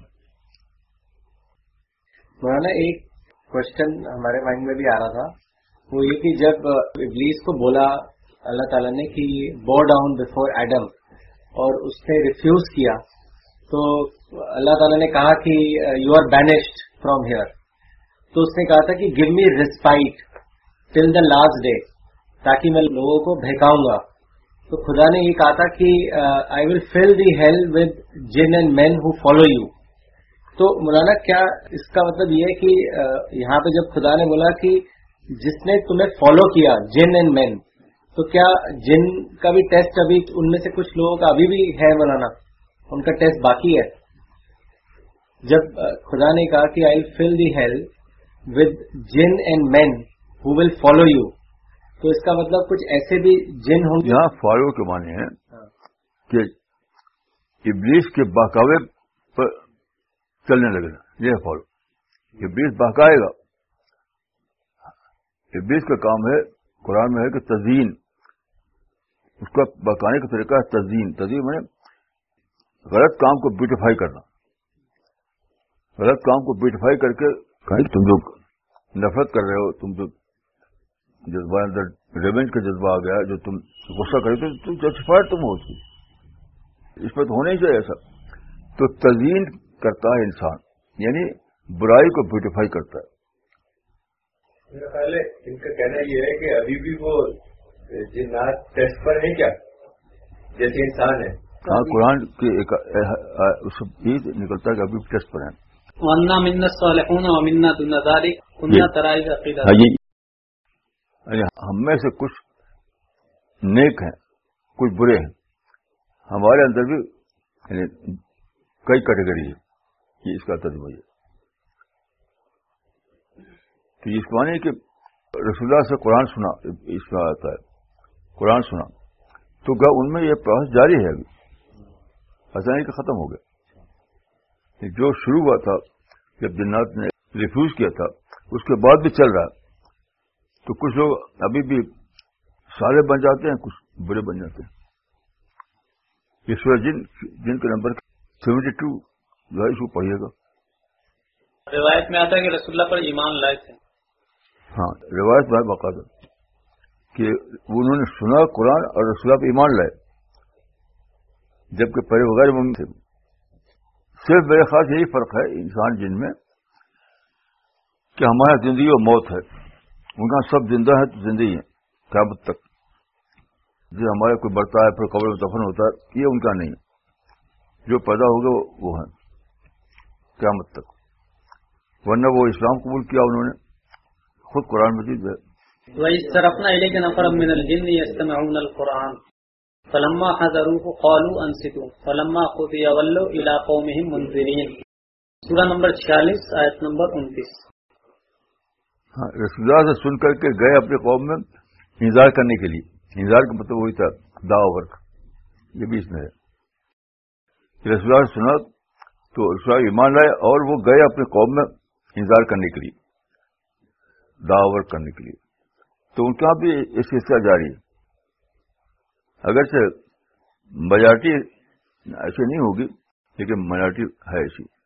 مولانا ایک کوشچن ہمارے مائنڈ میں بھی آ رہا تھا, وہ یہ کہ جب ابلیس کو بولا اللہ تعالیٰ نے کہ بو ڈاؤن بفور ایڈم اور اس نے ریفیوز کیا, تو اللہ تعالیٰ نے کہا کہ you are banished from here. تو اس نے کہا تھا کہ give me respite till the last day, تاکہ میں لوگوں کو بہکاؤں گا. تو خدا نے یہ کہا تھا کہ I will fill the hell with jinn and men who follow you. تو مولانا کیا اس کا مطلب یہ ہے کہ یہاں پہ جب خدا نے بولا کہ جس نے تمہیں فالو کیا جن اینڈ مین, تو کیا جن کا بھی ٹیسٹ ابھی ان میں سے کچھ لوگوں کا ابھی بھی ہے مولانا, ان کا ٹیسٹ باقی ہے؟ جب خدا نے کہا کہ I will fill the hell with jinn and men who will follow you, تو اس کا مطلب کچھ ایسے بھی جن ہوں گے. یہاں فالو کے معنی ہے کہ ابلیس کے بہکاوے پر چلنے لگے گا, یہ فالو. ابلیس بہکائے گا. ابلیس کا کام ہے قرآن میں ہے کہ تزیین, اس کا بہکانے کا طریقہ ہے تزیین. تزیین میں غلط کام کو بیوٹیفائی کرنا, غلط کام کو بیوٹیفائی کر کے کہیں تم جو نفرت کر رہے ہو, تم جو جذبہ اندر ریونج کا جذبہ آ گیا, جو تم غصہ کرے تو تم جسٹیفائڈ تم ہو اس کی, اس پہ تو ہونا ہی چاہیے ایسا. تو تزیین کرتا ہے انسان, یعنی برائی کو بیوٹیفائی کرتا ہے. میرا خیال ہے ان کا کہنا یہ ہے کہ ابھی بھی وہ جنات ٹیسٹ پر ہیں کیا, جیسے انسان ہے. ہاں, قرآن کے ایک اس یہ نکلتا ہے کہ ابھی ٹیسٹ پر ہیں. وَأَنَّا مِنَّا الصَّالِحُونَ وَمِنَّا دُونَ ذَلِكَ كُنَّا طَرَائِقَ قِدَادًا. ہم میں سے کچھ نیک ہیں, کچھ برے ہیں. ہمارے اندر بھی یعنی کئی کیٹیگری ہے. یہ اس کا ترجمہ ہے. تو اس کو معنی کہ رسول اللہ سے قرآن سنا, اس میں آتا ہے قرآن سنا تو کیا ان میں یہ پروسیس جاری ہے ابھی, ایسا نہیں کہ ختم ہو گیا. جو شروع ہوا تھا جب جنات نے ریفیوز کیا تھا اس کے بعد بھی چل رہا ہے. تو کچھ لوگ ابھی بھی سارے بن جاتے ہیں, کچھ برے بن جاتے ہیں. یہ سورہ جن جن کے نمبر سیونٹی ٹو جو ہے اس کو پڑھیے گا. روایت میں آتا ہے کہ رسول اللہ پر ایمان لائے تھے. ہاں, روایت میں باقاعدہ کہ انہوں نے سنا قرآن اور رسول اللہ پہ ایمان لائے, جبکہ پہلے وغیرہ مومن تھے. صرف میرے خیال یہی فرق ہے انسان جن میں کہ ہمارا زندگی اور موت ہے, ان کا سب زندہ ہے تو زندگی ہے قیامت تک. جو ہمارا کوئی بڑھتا ہے پھر قبر میں دفن ہوتا ہے, یہ ان کا نہیں ہے. جو پیدا ہوگا وہ ہے قیامت تک. ورنہ وہ اسلام قبول کیا انہوں نے, خود قرآن مجید ہے. وَإِذْ صَرَفْنَا إِلَيْكَ نَفَرًا مِنَ الْجِنِّ يَسْتَمِعُونَ الْقُرْآنَ فَلَمَّا حَضَرُوهُ قَالُوا أَنصِتُوا فَلَمَّا قُضِيَ وَلَّوْا إِلَىٰ قَوْمِهِمْ مُنذِرِينَ. سورہ نمبر چھیالیس آیت نمبر انتیس. ہاں, رسول اللہ سے سن کر کے گئے اپنے قوم میں انذار کرنے کے لیے. انذار کا مطلب وہی تھا دعوی ورک, یہ بھی اس میں ہے. رسول اللہ سے سنا تو رسول اللہ ایمان لائے اور وہ گئے اپنے قوم میں انذار کرنے کے لیے, دعوی ورک کرنے کے لیے. تو ان کا بھی اس سلسلہ جاری ہے. اگرچہ میجارٹی ایسے نہیں ہوگی لیکن مائنارٹی ہے ایسی.